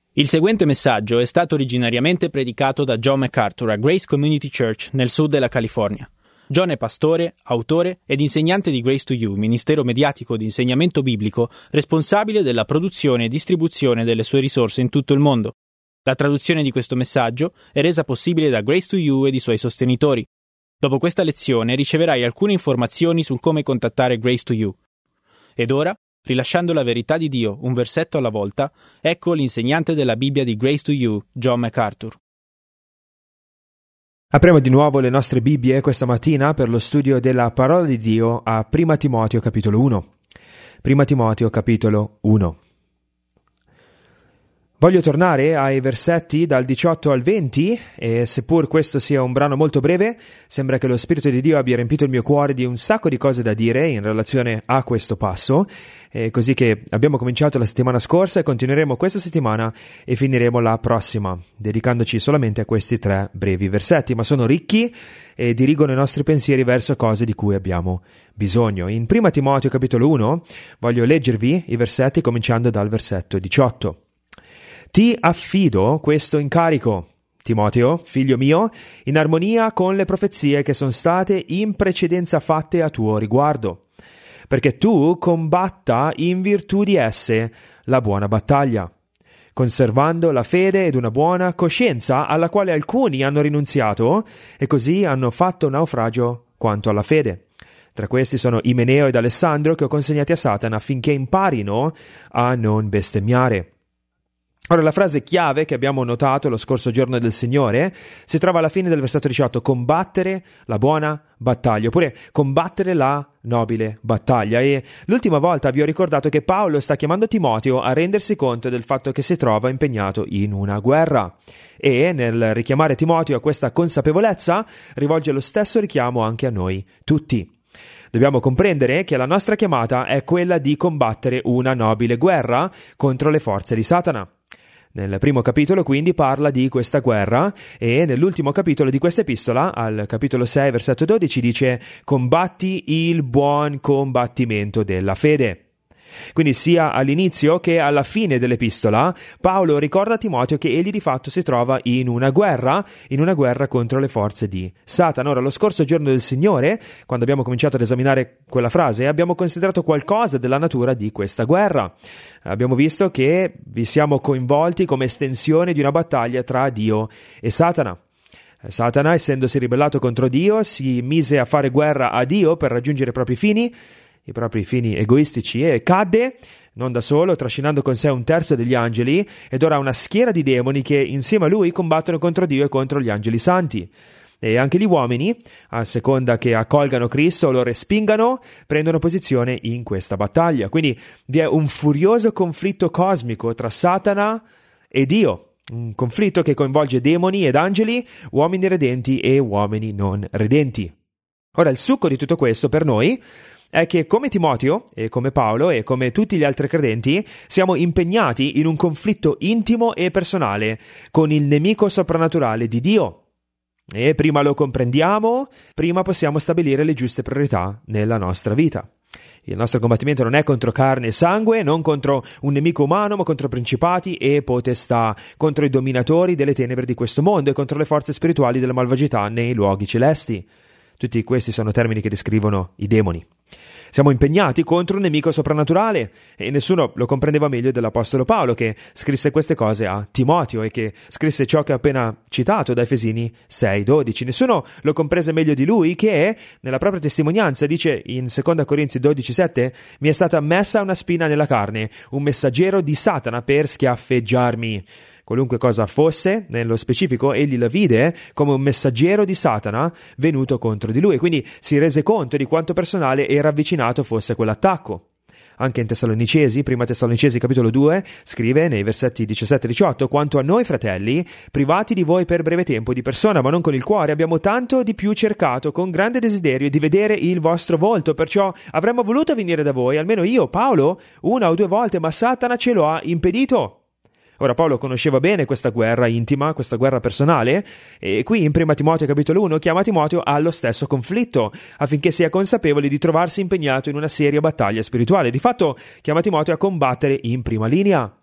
Il seguente messaggio è stato originariamente predicato da John MacArthur a Grace Community Church nel sud della California. John è pastore, autore ed insegnante di Grace to You, ministero mediatico di insegnamento biblico responsabile della produzione e distribuzione delle sue risorse in tutto il mondo. La traduzione di questo messaggio è resa possibile da Grace to You ed i suoi sostenitori. Dopo questa lezione riceverai alcune informazioni sul come contattare Grace to You. Ed ora, rilasciando la verità di Dio un versetto alla volta, ecco l'insegnante della Bibbia di Grace to You, John MacArthur. Apriamo di nuovo le nostre Bibbie questa mattina per lo studio della parola di Dio a 1 Timoteo capitolo 1. 1 Timoteo capitolo 1. Voglio tornare ai versetti dal 18 al 20 e seppur questo sia un brano molto breve, sembra che lo Spirito di Dio abbia riempito il mio cuore di un sacco di cose da dire in relazione a questo passo, così che abbiamo cominciato la settimana scorsa e continueremo questa settimana e finiremo la prossima, dedicandoci solamente a questi 3 brevi versetti, ma sono ricchi e dirigono i nostri pensieri verso cose di cui abbiamo bisogno. In 1 Timoteo capitolo 1 voglio leggervi i versetti cominciando dal versetto 18. Ti affido questo incarico, Timoteo, figlio mio, in armonia con le profezie che sono state in precedenza fatte a tuo riguardo, perché tu combatta in virtù di esse la buona battaglia, conservando la fede ed una buona coscienza alla quale alcuni hanno rinunziato e così hanno fatto naufragio quanto alla fede. Tra questi sono Imeneo ed Alessandro che ho consegnati a Satana affinché imparino a non bestemmiare. Ora, la frase chiave che abbiamo notato lo scorso giorno del Signore si trova alla fine del versetto 18, combattere la buona battaglia, oppure combattere la nobile battaglia. E l'ultima volta vi ho ricordato che Paolo sta chiamando Timoteo a rendersi conto del fatto che si trova impegnato in una guerra. E nel richiamare Timoteo a questa consapevolezza rivolge lo stesso richiamo anche a noi tutti. Dobbiamo comprendere che la nostra chiamata è quella di combattere una nobile guerra contro le forze di Satana. Nel primo capitolo quindi parla di questa guerra e nell'ultimo capitolo di questa epistola, al capitolo 6 versetto 12, dice combatti il buon combattimento della fede. Quindi sia all'inizio che alla fine dell'epistola Paolo ricorda a Timoteo che egli di fatto si trova in una guerra contro le forze di Satana. Ora, lo scorso giorno del Signore, quando abbiamo cominciato ad esaminare quella frase, abbiamo considerato qualcosa della natura di questa guerra. Abbiamo visto che vi siamo coinvolti come estensione di una battaglia tra Dio e Satana. Satana, essendosi ribellato contro Dio, si mise a fare guerra a Dio per raggiungere i propri fini egoistici e cadde, non da solo, trascinando con sé un terzo degli angeli ed ora una schiera di demoni che insieme a lui combattono contro Dio e contro gli angeli santi. E anche gli uomini, a seconda che accolgano Cristo o lo respingano, prendono posizione in questa battaglia. Quindi vi è un furioso conflitto cosmico tra Satana e Dio. Un conflitto che coinvolge demoni ed angeli, uomini redenti e uomini non redenti. Ora, il succo di tutto questo per noi è che come Timoteo e come Paolo e come tutti gli altri credenti siamo impegnati in un conflitto intimo e personale con il nemico soprannaturale di Dio. E prima lo comprendiamo, prima possiamo stabilire le giuste priorità nella nostra vita. Il nostro combattimento non è contro carne e sangue, non contro un nemico umano, ma contro principati e potestà, contro i dominatori delle tenebre di questo mondo e contro le forze spirituali della malvagità nei luoghi celesti. Tutti questi sono termini che descrivono i demoni. Siamo impegnati contro un nemico soprannaturale e nessuno lo comprendeva meglio dell'Apostolo Paolo, che scrisse queste cose a Timoteo e che scrisse ciò che ho appena citato da Efesini 6:12. Nessuno lo comprese meglio di lui, che nella propria testimonianza dice in 2 Corinzi 12:7: mi è stata messa una spina nella carne, un messaggero di Satana per schiaffeggiarmi. Qualunque cosa fosse, nello specifico, egli la vide come un messaggero di Satana venuto contro di lui. Quindi si rese conto di quanto personale e ravvicinato fosse quell'attacco. Anche in Tessalonicesi, 1 Tessalonicesi capitolo 2, scrive nei versetti 17 e 18: quanto a noi fratelli, privati di voi per breve tempo di persona, ma non con il cuore, abbiamo tanto di più cercato con grande desiderio di vedere il vostro volto, perciò avremmo voluto venire da voi, almeno io, Paolo, 1 o 2 volte, ma Satana ce lo ha impedito. Ora Paolo conosceva bene questa guerra intima, questa guerra personale, e qui in 1 Timoteo capitolo 1 chiama Timoteo allo stesso conflitto, affinché sia consapevole di trovarsi impegnato in una seria battaglia spirituale. Di fatto chiama Timoteo a combattere in prima linea.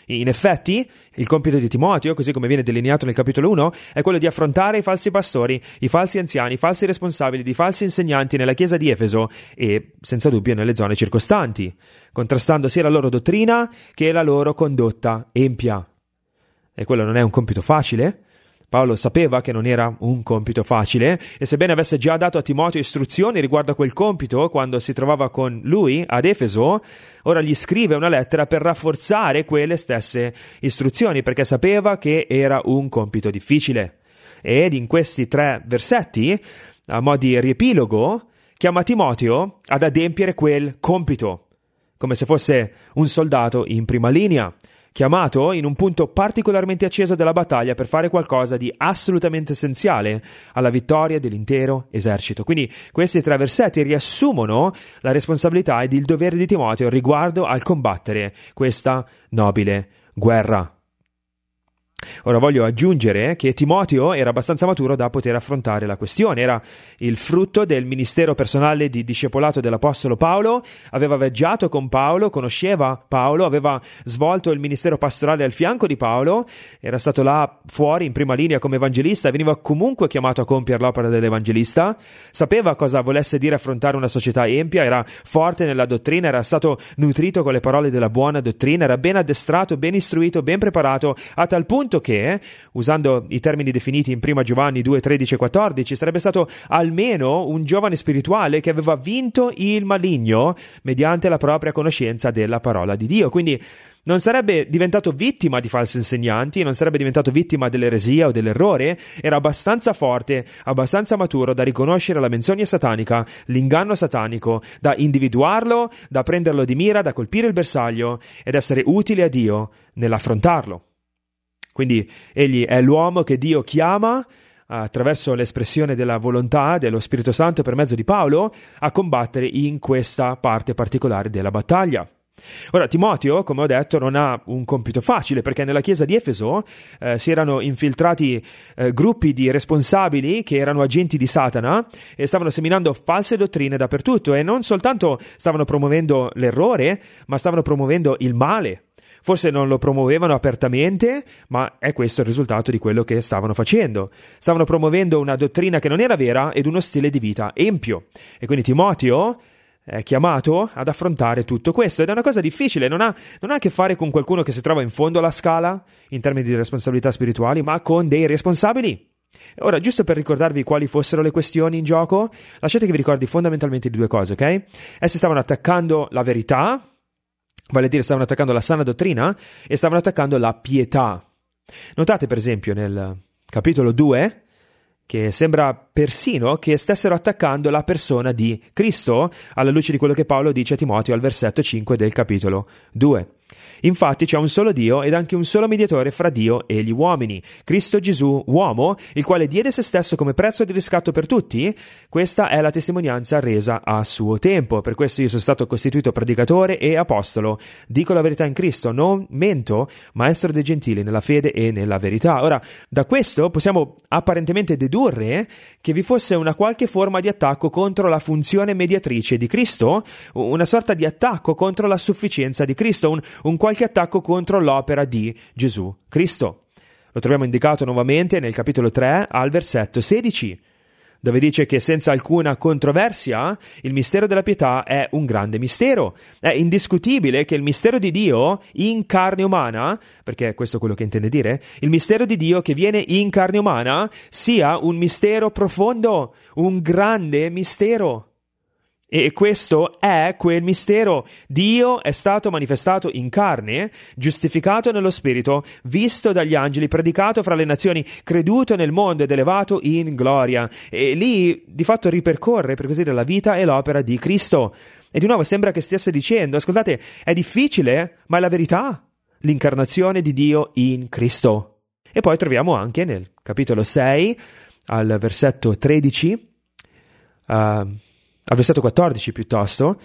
In effetti, il compito di Timoteo, così come viene delineato nel capitolo 1, è quello di affrontare i falsi pastori, i falsi anziani, i falsi responsabili, i falsi insegnanti nella chiesa di Efeso e, senza dubbio, nelle zone circostanti, contrastando sia la loro dottrina che la loro condotta empia. E quello non è un compito facile. Paolo sapeva che non era un compito facile e sebbene avesse già dato a Timoteo istruzioni riguardo a quel compito quando si trovava con lui ad Efeso, ora gli scrive una lettera per rafforzare quelle stesse istruzioni perché sapeva che era un compito difficile. Ed in questi 3 versetti, a mo' di riepilogo, chiama Timoteo ad adempiere quel compito, come se fosse un soldato in prima linea, chiamato in un punto particolarmente acceso della battaglia per fare qualcosa di assolutamente essenziale alla vittoria dell'intero esercito. Quindi questi 3 versetti riassumono la responsabilità ed il dovere di Timoteo riguardo al combattere questa nobile guerra. Ora voglio aggiungere che Timoteo era abbastanza maturo da poter affrontare la questione, era il frutto del ministero personale di discepolato dell'apostolo Paolo, aveva viaggiato con Paolo, conosceva Paolo, aveva svolto il ministero pastorale al fianco di Paolo, era stato là fuori in prima linea come evangelista, veniva comunque chiamato a compiere l'opera dell'evangelista, sapeva cosa volesse dire affrontare una società empia, era forte nella dottrina, era stato nutrito con le parole della buona dottrina, era ben addestrato, ben istruito, ben preparato, a tal punto che, usando i termini definiti in 1 Giovanni 2, 13 e 14, sarebbe stato almeno un giovane spirituale che aveva vinto il maligno mediante la propria conoscenza della parola di Dio. Quindi non sarebbe diventato vittima di falsi insegnanti, non sarebbe diventato vittima dell'eresia o dell'errore, era abbastanza forte, abbastanza maturo da riconoscere la menzogna satanica, l'inganno satanico, da individuarlo, da prenderlo di mira, da colpire il bersaglio ed essere utile a Dio nell'affrontarlo. Quindi egli è l'uomo che Dio chiama, attraverso l'espressione della volontà dello Spirito Santo per mezzo di Paolo, a combattere in questa parte particolare della battaglia. Ora, Timoteo, come ho detto, non ha un compito facile perché nella chiesa di Efeso si erano infiltrati gruppi di responsabili che erano agenti di Satana e stavano seminando false dottrine dappertutto e non soltanto stavano promuovendo l'errore, ma stavano promuovendo il male. Forse non lo promuovevano apertamente, ma è questo il risultato di quello che stavano facendo. Stavano promuovendo una dottrina che non era vera ed uno stile di vita empio. E quindi Timoteo è chiamato ad affrontare tutto questo ed è una cosa difficile, non ha a che fare con qualcuno che si trova in fondo alla scala in termini di responsabilità spirituali, ma con dei responsabili. Ora, giusto per ricordarvi quali fossero le questioni in gioco, lasciate che vi ricordi fondamentalmente di 2 cose, ok? Essi stavano attaccando la verità, vale a dire stavano attaccando la sana dottrina e stavano attaccando la pietà. Notate per esempio nel capitolo 2 che sembra persino che stessero attaccando la persona di Cristo alla luce di quello che Paolo dice a Timoteo al versetto 5 del capitolo 2. Infatti c'è un solo Dio ed anche un solo mediatore fra Dio e gli uomini, Cristo Gesù, uomo, il quale diede se stesso come prezzo di riscatto per tutti. Questa è la testimonianza resa a suo tempo. Per questo io sono stato costituito predicatore e apostolo. Dico la verità in Cristo, non mento, maestro dei gentili nella fede e nella verità. Ora, da questo possiamo apparentemente dedurre che vi fosse una qualche forma di attacco contro la funzione mediatrice di Cristo, una sorta di attacco contro la sufficienza di Cristo, un qualche attacco contro l'opera di Gesù Cristo. Lo troviamo indicato nuovamente nel capitolo 3 al versetto 16, dove dice che senza alcuna controversia il mistero della pietà è un grande mistero. È indiscutibile che il mistero di Dio in carne umana, perché questo è quello che intende dire, il mistero di Dio che viene in carne umana sia un mistero profondo, un grande mistero. E questo è quel mistero. Dio è stato manifestato in carne, giustificato nello Spirito, visto dagli angeli, predicato fra le nazioni, creduto nel mondo ed elevato in gloria. E lì, di fatto, ripercorre, per così dire, la vita e l'opera di Cristo. E di nuovo sembra che stesse dicendo, ascoltate, è difficile, ma è la verità. L'incarnazione di Dio in Cristo. E poi troviamo anche nel capitolo 6, al versetto 13, al versetto 14 piuttosto,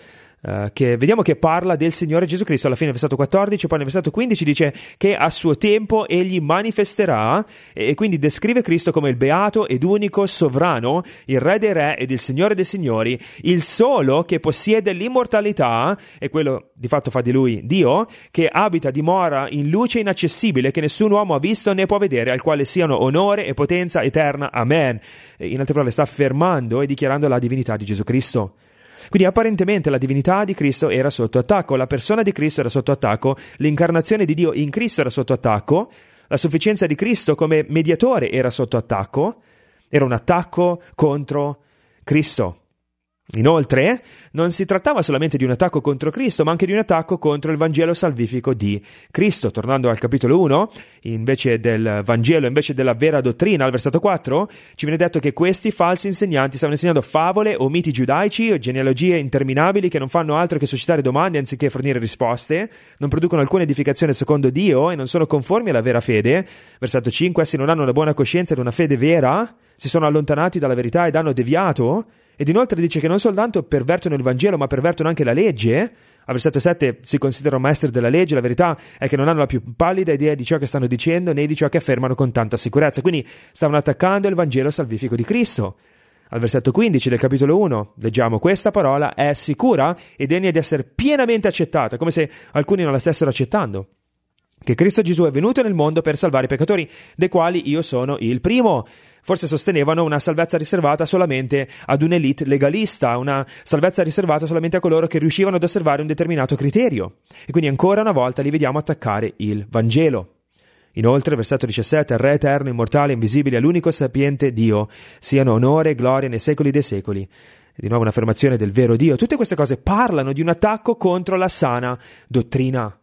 che vediamo che parla del Signore Gesù Cristo alla fine del versetto 14, poi nel versetto 15 dice che a suo tempo egli manifesterà, e quindi descrive Cristo come il beato ed unico sovrano, il re dei re ed il Signore dei signori, il solo che possiede l'immortalità, e quello di fatto fa di lui Dio, che abita, dimora in luce inaccessibile che nessun uomo ha visto né può vedere, al quale siano onore e potenza eterna. Amen. In altre parole sta affermando e dichiarando la divinità di Gesù Cristo. Quindi apparentemente la divinità di Cristo era sotto attacco, la persona di Cristo era sotto attacco, l'incarnazione di Dio in Cristo era sotto attacco, la sufficienza di Cristo come mediatore era sotto attacco, era un attacco contro Cristo. Inoltre, non si trattava solamente di un attacco contro Cristo, ma anche di un attacco contro il Vangelo salvifico di Cristo. Tornando al capitolo 1, invece del Vangelo, invece della vera dottrina, al versetto 4, ci viene detto che questi falsi insegnanti stavano insegnando favole o miti giudaici o genealogie interminabili che non fanno altro che suscitare domande anziché fornire risposte, non producono alcuna edificazione secondo Dio e non sono conformi alla vera fede. Versetto 5, essi non hanno una buona coscienza ed una fede vera, si sono allontanati dalla verità ed hanno deviato. Ed inoltre dice che non soltanto pervertono il Vangelo, ma pervertono anche la legge. Al versetto 7 si considerano maestri della legge, la verità è che non hanno la più pallida idea di ciò che stanno dicendo, né di ciò che affermano con tanta sicurezza. Quindi stavano attaccando il Vangelo salvifico di Cristo. Al versetto 15 del capitolo 1 leggiamo: questa parola è sicura e degna di essere pienamente accettata, come se alcuni non la stessero accettando, che Cristo Gesù è venuto nel mondo per salvare i peccatori, dei quali io sono il primo. Forse sostenevano una salvezza riservata solamente ad un'elite legalista, una salvezza riservata solamente a coloro che riuscivano ad osservare un determinato criterio. E quindi ancora una volta li vediamo attaccare il Vangelo. Inoltre, versetto 17, al Re eterno, immortale, invisibile, all'unico sapiente Dio, siano onore e gloria nei secoli dei secoli. E di nuovo un'affermazione del vero Dio. Tutte queste cose parlano di un attacco contro la sana dottrina.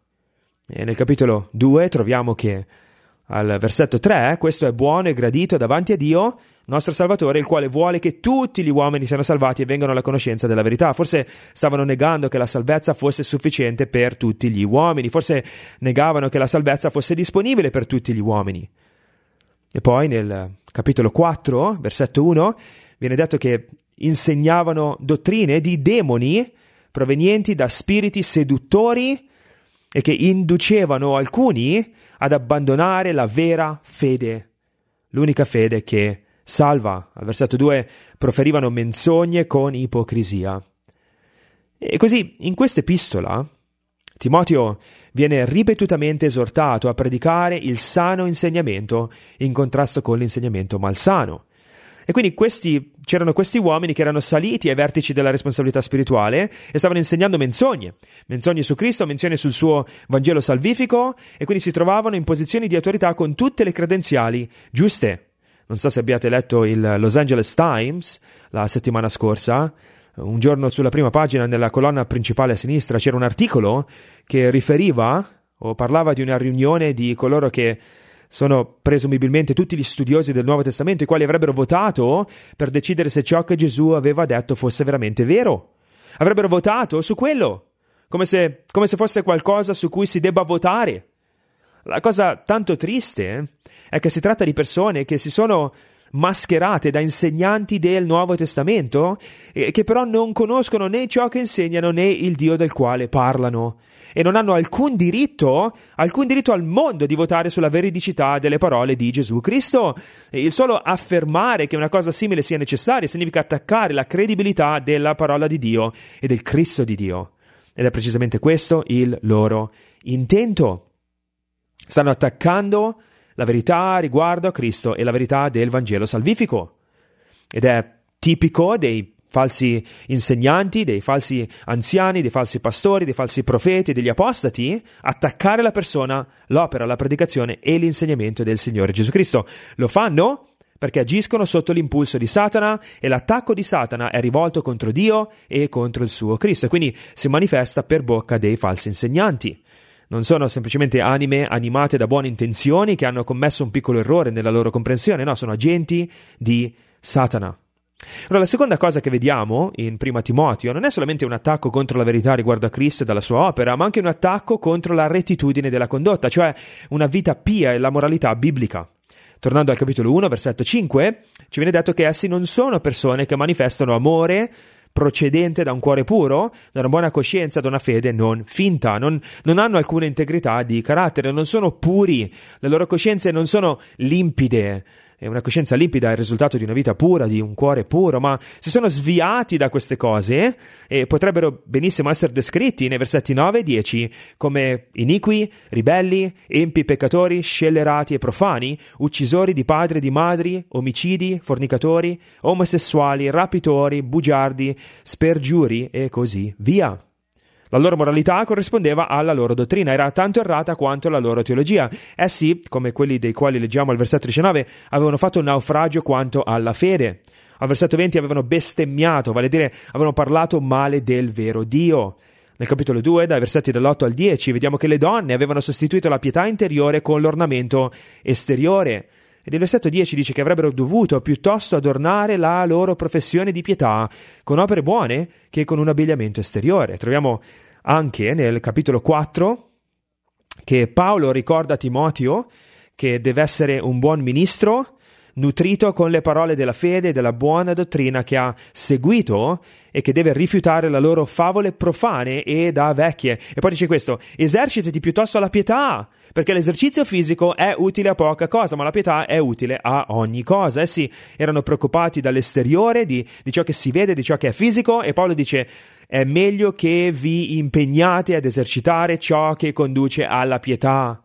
E nel capitolo 2 troviamo che al versetto 3, questo è buono e gradito davanti a Dio, nostro Salvatore, il quale vuole che tutti gli uomini siano salvati e vengano alla conoscenza della verità. Forse stavano negando che la salvezza fosse sufficiente per tutti gli uomini, forse negavano che la salvezza fosse disponibile per tutti gli uomini. E poi nel capitolo 4, versetto 1, viene detto che insegnavano dottrine di demoni provenienti da spiriti seduttori e che inducevano alcuni ad abbandonare la vera fede, l'unica fede che salva. Al versetto 2 proferivano menzogne con ipocrisia. E così in questa epistola Timoteo viene ripetutamente esortato a predicare il sano insegnamento in contrasto con l'insegnamento malsano. E quindi c'erano questi uomini che erano saliti ai vertici della responsabilità spirituale e stavano insegnando menzogne su Cristo, menzogne sul suo Vangelo salvifico, e quindi si trovavano in posizioni di autorità con tutte le credenziali giuste. Non so se abbiate letto il Los Angeles Times la settimana scorsa. Un giorno sulla prima pagina, nella colonna principale a sinistra, c'era un articolo che riferiva o parlava di una riunione di coloro che sono presumibilmente tutti gli studiosi del Nuovo Testamento, i quali avrebbero votato per decidere se ciò che Gesù aveva detto fosse veramente vero. Avrebbero votato su quello, come se fosse qualcosa su cui si debba votare. La cosa tanto triste è che si tratta di persone che si sono mascherate da insegnanti del Nuovo Testamento, che però non conoscono né ciò che insegnano né il Dio del quale parlano, e non hanno alcun diritto al mondo di votare sulla veridicità delle parole di Gesù Cristo. E il solo affermare che una cosa simile sia necessaria significa attaccare la credibilità della parola di Dio e del Cristo di Dio, ed è precisamente questo il loro intento. Stanno attaccando la verità riguardo a Cristo e la verità del Vangelo salvifico. Ed è tipico dei falsi insegnanti, dei falsi anziani, dei falsi pastori, dei falsi profeti, degli apostati, attaccare la persona, l'opera, la predicazione e l'insegnamento del Signore Gesù Cristo. Lo fanno perché agiscono sotto l'impulso di Satana, e l'attacco di Satana è rivolto contro Dio e contro il suo Cristo, e quindi si manifesta per bocca dei falsi insegnanti. Non sono semplicemente anime animate da buone intenzioni che hanno commesso un piccolo errore nella loro comprensione, no, sono agenti di Satana. Ora, la seconda cosa che vediamo in Prima Timoteo non è solamente un attacco contro la verità riguardo a Cristo e dalla sua opera, ma anche un attacco contro la rettitudine della condotta, cioè una vita pia e la moralità biblica. Tornando al capitolo 1, versetto 5, ci viene detto che essi non sono persone che manifestano amore procedente da un cuore puro, da una buona coscienza, da una fede non finta, non hanno alcuna integrità di carattere, non sono puri, le loro coscienze non sono limpide. E una coscienza limpida è il risultato di una vita pura, di un cuore puro, ma si sono sviati da queste cose e potrebbero benissimo essere descritti nei versetti 9 e 10 come iniqui, ribelli, empi, peccatori, scellerati e profani, uccisori di padri e di madri, omicidi, fornicatori, omosessuali, rapitori, bugiardi, spergiuri e così via. La loro moralità corrispondeva alla loro dottrina, era tanto errata quanto la loro teologia. Essi, come quelli dei quali leggiamo al versetto 19, avevano fatto un naufragio quanto alla fede. Al versetto 20 avevano bestemmiato, vale a dire avevano parlato male del vero Dio. Nel capitolo 2, dai versetti dall'8 al 10, vediamo che le donne avevano sostituito la pietà interiore con l'ornamento esteriore. Ed il versetto 10 dice che avrebbero dovuto piuttosto adornare la loro professione di pietà con opere buone che con un abbigliamento esteriore. Troviamo anche nel capitolo 4 che Paolo ricorda a Timoteo che deve essere un buon ministro, nutrito con le parole della fede e della buona dottrina che ha seguito e che deve rifiutare le loro favole profane e da vecchie. E poi dice questo: esercitati piuttosto la pietà, perché l'esercizio fisico è utile a poca cosa, ma la pietà è utile a ogni cosa. Essi erano preoccupati dall'esteriore, di ciò che si vede, di ciò che è fisico, e Paolo dice: è meglio che vi impegnate ad esercitare ciò che conduce alla pietà.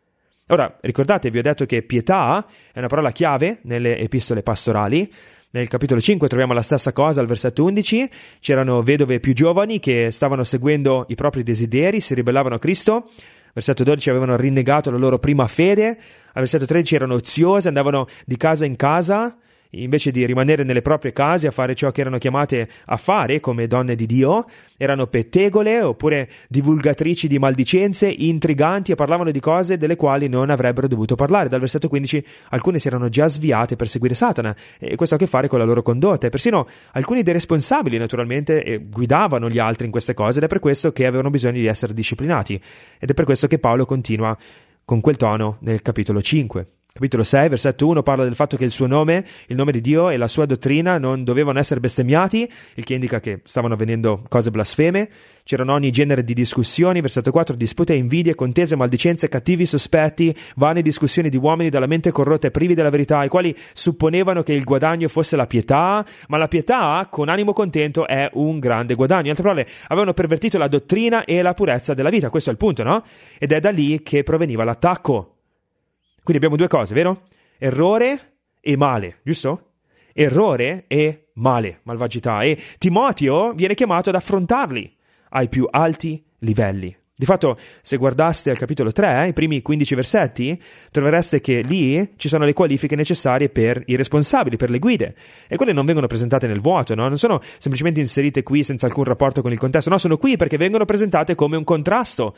Ora, ricordate, vi ho detto che pietà è una parola chiave nelle epistole pastorali. Nel capitolo 5 troviamo la stessa cosa al versetto 11. C'erano vedove più giovani che stavano seguendo i propri desideri, si ribellavano a Cristo. Versetto 12 avevano rinnegato la loro prima fede. Al versetto 13 erano oziose, andavano di casa in casa invece di rimanere nelle proprie case a fare ciò che erano chiamate a fare come donne di Dio. Erano pettegole oppure divulgatrici di maldicenze, intriganti, e parlavano di cose delle quali non avrebbero dovuto parlare. Dal versetto 15 alcune si erano già sviate per seguire Satana, e questo ha a che fare con la loro condotta, e persino alcuni dei responsabili naturalmente guidavano gli altri in queste cose, ed è per questo che avevano bisogno di essere disciplinati, ed è per questo che Paolo continua con quel tono nel capitolo 5. Capitolo 6, versetto 1 parla del fatto che il suo nome, il nome di Dio e la sua dottrina non dovevano essere bestemmiati, il che indica che stavano avvenendo cose blasfeme. C'erano ogni genere di discussioni. Versetto 4, dispute, invidie, contese, maldicenze, cattivi sospetti, vane discussioni di uomini dalla mente corrotta e privi della verità, i quali supponevano che il guadagno fosse la pietà, ma la pietà con animo contento è un grande guadagno. In altre parole, avevano pervertito la dottrina e la purezza della vita. Questo è il punto, no? Ed è da lì che proveniva l'attacco. Quindi abbiamo due cose, vero? Errore e male, giusto? Errore e male, malvagità. E Timoteo viene chiamato ad affrontarli ai più alti livelli. Di fatto, se guardaste al capitolo 3, i primi 15 versetti, trovereste che lì ci sono le qualifiche necessarie per i responsabili, per le guide. E quelle non vengono presentate nel vuoto, no? Non sono semplicemente inserite qui senza alcun rapporto con il contesto, no, sono qui perché vengono presentate come un contrasto.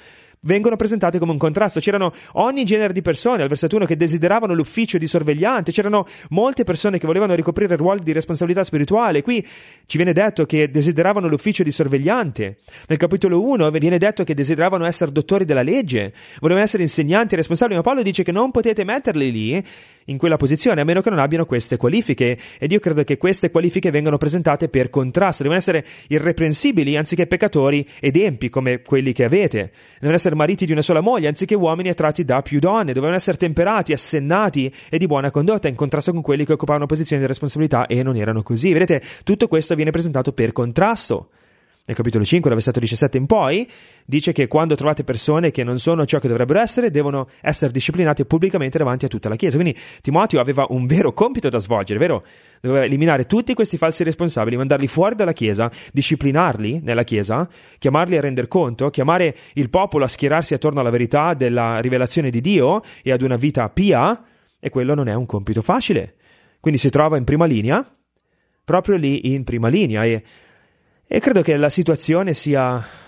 C'erano ogni genere di persone, al versetto 1, che desideravano l'ufficio di sorvegliante. C'erano molte persone che volevano ricoprire ruoli di responsabilità spirituale. Qui ci viene detto che desideravano l'ufficio di sorvegliante. Nel capitolo 1 viene detto che desideravano essere dottori della legge, volevano essere insegnanti e responsabili, ma Paolo dice che non potete metterli lì in quella posizione a meno che non abbiano queste qualifiche, ed io credo che queste qualifiche vengano presentate per contrasto. Devono essere irreprensibili anziché peccatori ed empi come quelli che avete. Devono essere mariti di una sola moglie anziché uomini attratti da più donne. Dovevano essere temperati, assennati e di buona condotta, in contrasto con quelli che occupavano posizioni di responsabilità e non erano così. Vedete, tutto questo viene presentato per contrasto. Nel capitolo 5, dal versetto 17 in poi, dice che quando trovate persone che non sono ciò che dovrebbero essere, devono essere disciplinate pubblicamente davanti a tutta la Chiesa. Quindi Timoteo aveva un vero compito da svolgere, vero? Doveva eliminare tutti questi falsi responsabili, mandarli fuori dalla Chiesa, disciplinarli nella Chiesa, chiamarli a render conto, chiamare il popolo a schierarsi attorno alla verità della rivelazione di Dio e ad una vita pia, e quello non è un compito facile. Quindi si trova in prima linea, proprio lì in prima linea, e credo che la situazione sia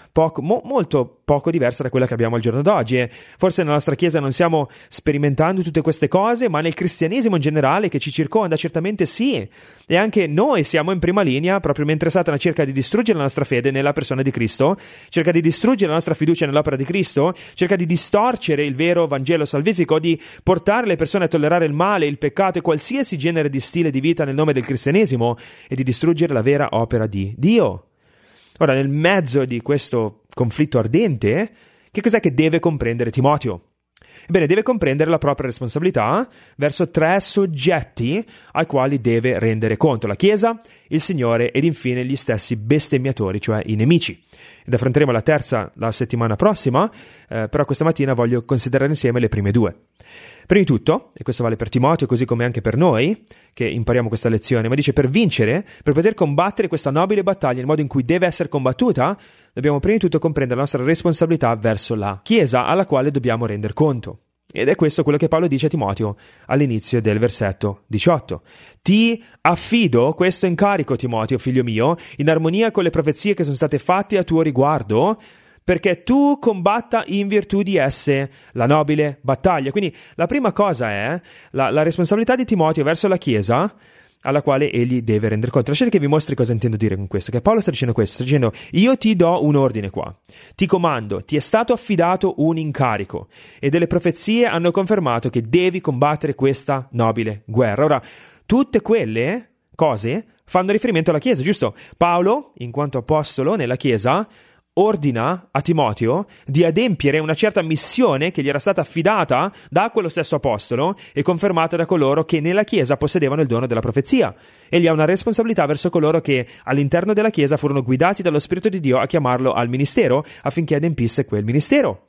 molto poco diversa da quella che abbiamo al giorno d'oggi. E forse nella nostra Chiesa non stiamo sperimentando tutte queste cose, ma nel cristianesimo in generale che ci circonda certamente sì. E anche noi siamo in prima linea proprio mentre Satana cerca di distruggere la nostra fede nella persona di Cristo, cerca di distruggere la nostra fiducia nell'opera di Cristo, cerca di distorcere il vero Vangelo salvifico, di portare le persone a tollerare il male, il peccato e qualsiasi genere di stile di vita nel nome del cristianesimo e di distruggere la vera opera di Dio. Ora, nel mezzo di questo conflitto ardente, che cos'è che deve comprendere Timoteo? Ebbene, deve comprendere la propria responsabilità verso 3 soggetti ai quali deve rendere conto: la Chiesa, il Signore ed infine gli stessi bestemmiatori, cioè i nemici. Ed affronteremo la terza la settimana prossima, però questa mattina voglio considerare insieme le prime 2. Prima di tutto, e questo vale per Timoteo così come anche per noi, che impariamo questa lezione, ma dice per vincere, per poter combattere questa nobile battaglia nel modo in cui deve essere combattuta, dobbiamo prima di tutto comprendere la nostra responsabilità verso la Chiesa alla quale dobbiamo render conto. Ed è questo quello che Paolo dice a Timoteo all'inizio del versetto 18. Ti affido questo incarico, Timoteo, figlio mio, in armonia con le profezie che sono state fatte a tuo riguardo, perché tu combatta in virtù di esse la nobile battaglia. Quindi la prima cosa è la responsabilità di Timoteo verso la Chiesa alla quale egli deve rendere conto. Lasciate che vi mostri cosa intendo dire con questo, che Paolo sta dicendo questo, sta dicendo: io ti do un ordine qua, ti comando, ti è stato affidato un incarico e delle profezie hanno confermato che devi combattere questa nobile guerra. Ora, tutte quelle cose fanno riferimento alla Chiesa, giusto? Paolo, in quanto apostolo nella Chiesa, ordina a Timoteo di adempiere una certa missione che gli era stata affidata da quello stesso apostolo e confermata da coloro che nella Chiesa possedevano il dono della profezia. Egli ha una responsabilità verso coloro che all'interno della Chiesa furono guidati dallo Spirito di Dio a chiamarlo al ministero affinché adempisse quel ministero.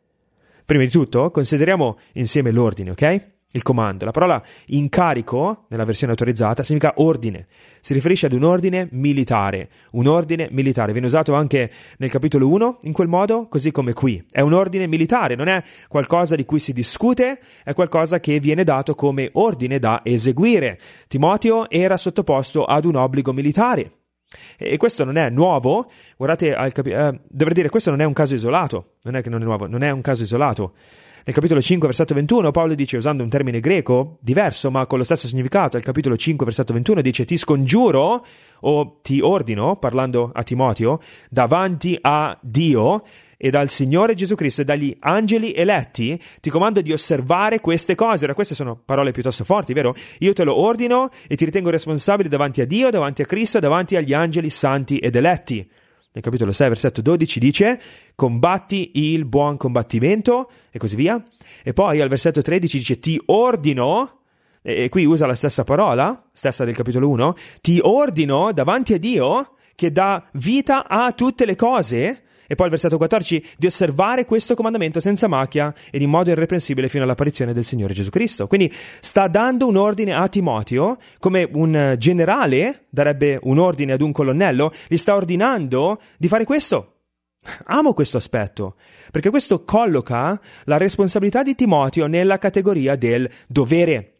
Prima di tutto consideriamo insieme l'ordine, ok? Il comando. La parola incarico, nella versione autorizzata, significa ordine. Si riferisce ad un ordine militare. Un ordine militare. Viene usato anche nel capitolo 1 in quel modo, così come qui. È un ordine militare, non è qualcosa di cui si discute, è qualcosa che viene dato come ordine da eseguire. Timoteo era sottoposto ad un obbligo militare. E questo non è nuovo. Guardate, dovrei dire, questo non è un caso isolato. Non è che non è nuovo, non è un caso isolato. Nel capitolo 5, versetto 21, Paolo dice, usando un termine greco diverso ma con lo stesso significato, al capitolo 5, versetto 21, dice: ti scongiuro o ti ordino, parlando a Timoteo, davanti a Dio e dal Signore Gesù Cristo e dagli angeli eletti, ti comando di osservare queste cose. Ora, queste sono parole piuttosto forti, vero? Io te lo ordino e ti ritengo responsabile davanti a Dio, davanti a Cristo e davanti agli angeli santi ed eletti. Nel capitolo 6, versetto 12 dice: combatti il buon combattimento, e così via. E poi al versetto 13 dice: ti ordino, e qui usa la stessa parola, stessa del capitolo 1, ti ordino davanti a Dio che dà vita a tutte le cose. E poi al versetto 14, di osservare questo comandamento senza macchia ed in modo irreprensibile fino all'apparizione del Signore Gesù Cristo. Quindi sta dando un ordine a Timoteo, come un generale darebbe un ordine ad un colonnello, gli sta ordinando di fare questo. Amo questo aspetto, perché questo colloca la responsabilità di Timoteo nella categoria del dovere.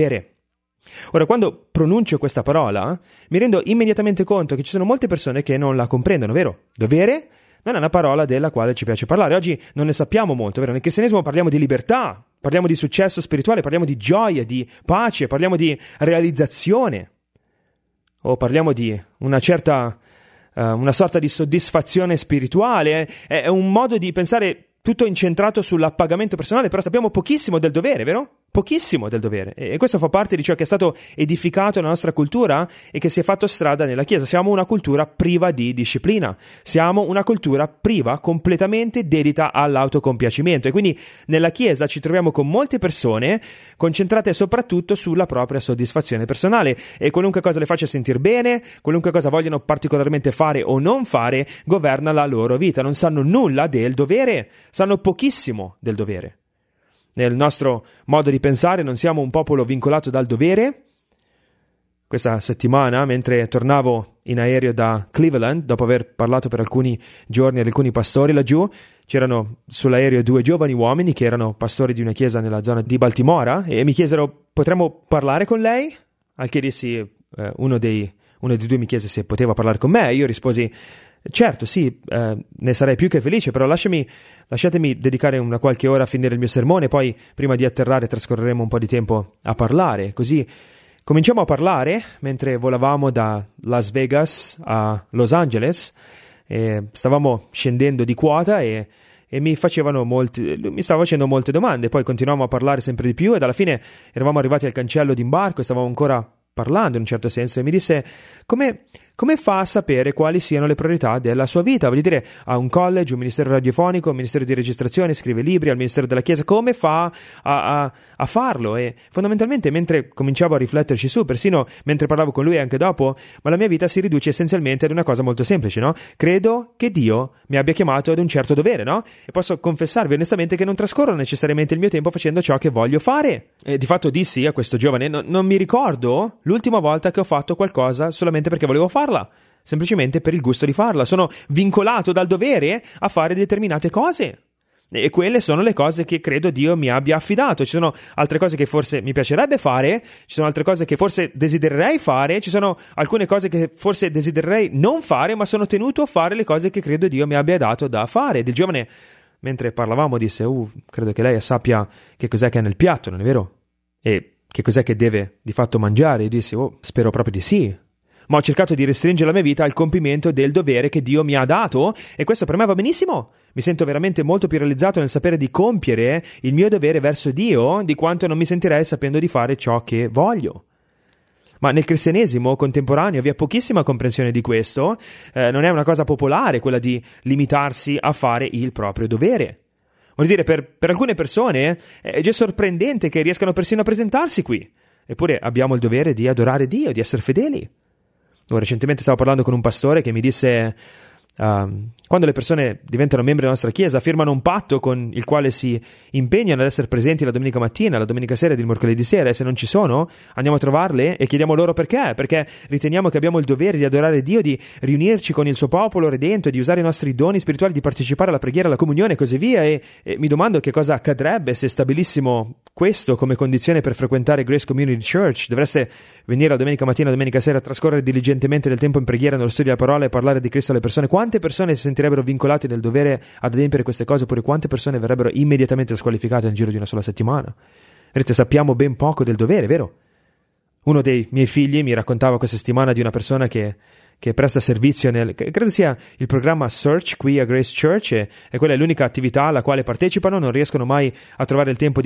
Ora, quando pronuncio questa parola, mi rendo immediatamente conto che ci sono molte persone che non la comprendono, vero? Dovere non è una parola della quale ci piace parlare. Oggi non ne sappiamo molto, vero? Nel cristianesimo parliamo di libertà, parliamo di successo spirituale, parliamo di gioia, di pace, parliamo di realizzazione, o parliamo di una sorta di soddisfazione spirituale. È un modo di pensare tutto incentrato sull'appagamento personale, però sappiamo pochissimo del dovere, vero? Pochissimo del dovere, e questo fa parte di ciò che è stato edificato nella nostra cultura e che si è fatto strada nella Chiesa. Siamo una cultura priva di disciplina, siamo una cultura priva, completamente dedita all'autocompiacimento, e quindi nella Chiesa ci troviamo con molte persone concentrate soprattutto sulla propria soddisfazione personale, e qualunque cosa le faccia sentire bene, qualunque cosa vogliono particolarmente fare o non fare, governa la loro vita. Non sanno nulla del dovere, sanno pochissimo del dovere. Nel nostro modo di pensare non siamo un popolo vincolato dal dovere. Questa settimana, mentre tornavo in aereo da Cleveland, dopo aver parlato per alcuni giorni ad alcuni pastori laggiù, c'erano sull'aereo 2 giovani uomini che erano pastori di una chiesa nella zona di Baltimora, e mi chiesero: potremmo parlare con lei? Al che dissi, uno dei due mi chiese se poteva parlare con me. Io risposi: Certo, sì, ne sarei più che felice, però lasciatemi dedicare una qualche ora a finire il mio sermone, poi prima di atterrare trascorreremo un po' di tempo a parlare, così cominciamo a parlare mentre volavamo da Las Vegas a Los Angeles, stavamo scendendo di quota e mi stava facendo molte domande, poi continuavamo a parlare sempre di più ed alla fine eravamo arrivati al cancello d'imbarco e stavamo ancora parlando in un certo senso e mi disse come fa a sapere quali siano le priorità della sua vita? Voglio dire, ha un college, un ministero radiofonico, un ministero di registrazione, scrive libri al ministero della Chiesa, come fa a farlo? E fondamentalmente mentre cominciavo a rifletterci su, persino mentre parlavo con lui e anche dopo, ma la mia vita si riduce essenzialmente ad una cosa molto semplice, no? Credo che Dio mi abbia chiamato ad un certo dovere, no? E posso confessarvi onestamente che non trascorro necessariamente il mio tempo facendo ciò che voglio fare. E di fatto dissi a questo giovane, non mi ricordo l'ultima volta che ho fatto qualcosa solamente perché volevo farla, semplicemente per il gusto di farla. Sono vincolato dal dovere a fare determinate cose e quelle sono le cose che credo Dio mi abbia affidato. Ci sono altre cose che forse mi piacerebbe fare, ci sono altre cose che forse desidererei fare, ci sono alcune cose che forse desidererei non fare, ma sono tenuto a fare le cose che credo Dio mi abbia dato da fare. Ed il giovane, mentre parlavamo, disse credo che lei sappia che cos'è che è nel piatto, non è vero? E che cos'è che deve di fatto mangiare? Io dissi, spero proprio di sì. Ma ho cercato di restringere la mia vita al compimento del dovere che Dio mi ha dato e questo per me va benissimo. Mi sento veramente molto più realizzato nel sapere di compiere il mio dovere verso Dio di quanto non mi sentirei sapendo di fare ciò che voglio. Ma nel cristianesimo contemporaneo vi è pochissima comprensione di questo, non è una cosa popolare quella di limitarsi a fare il proprio dovere. Voglio dire, per alcune persone è già sorprendente che riescano persino a presentarsi qui, eppure abbiamo il dovere di adorare Dio, di essere fedeli. Recentemente stavo parlando con un pastore che mi disse quando le persone diventano membri della nostra chiesa firmano un patto con il quale si impegnano ad essere presenti la domenica mattina, la domenica sera ed il mercoledì sera, e se non ci sono andiamo a trovarle e chiediamo loro perché riteniamo che abbiamo il dovere di adorare Dio, di riunirci con il suo popolo redento, di usare i nostri doni spirituali, di partecipare alla preghiera, alla comunione e così via, e mi domando che cosa accadrebbe se stabilissimo questo come condizione per frequentare Grace Community Church. Dovreste venire la domenica mattina, la domenica sera, trascorrere diligentemente del tempo in preghiera, nello studio della parola e parlare di Cristo alle persone. Quante persone si sentirebbero vincolate nel dovere ad adempiere queste cose, oppure quante persone verrebbero immediatamente squalificate nel giro di una sola settimana? Vedete, sappiamo ben poco del dovere, vero? Uno dei miei figli mi raccontava questa settimana di una persona che presta servizio credo sia il programma Search qui a Grace Church, e quella è l'unica attività alla quale partecipano, non riescono mai a trovare il tempo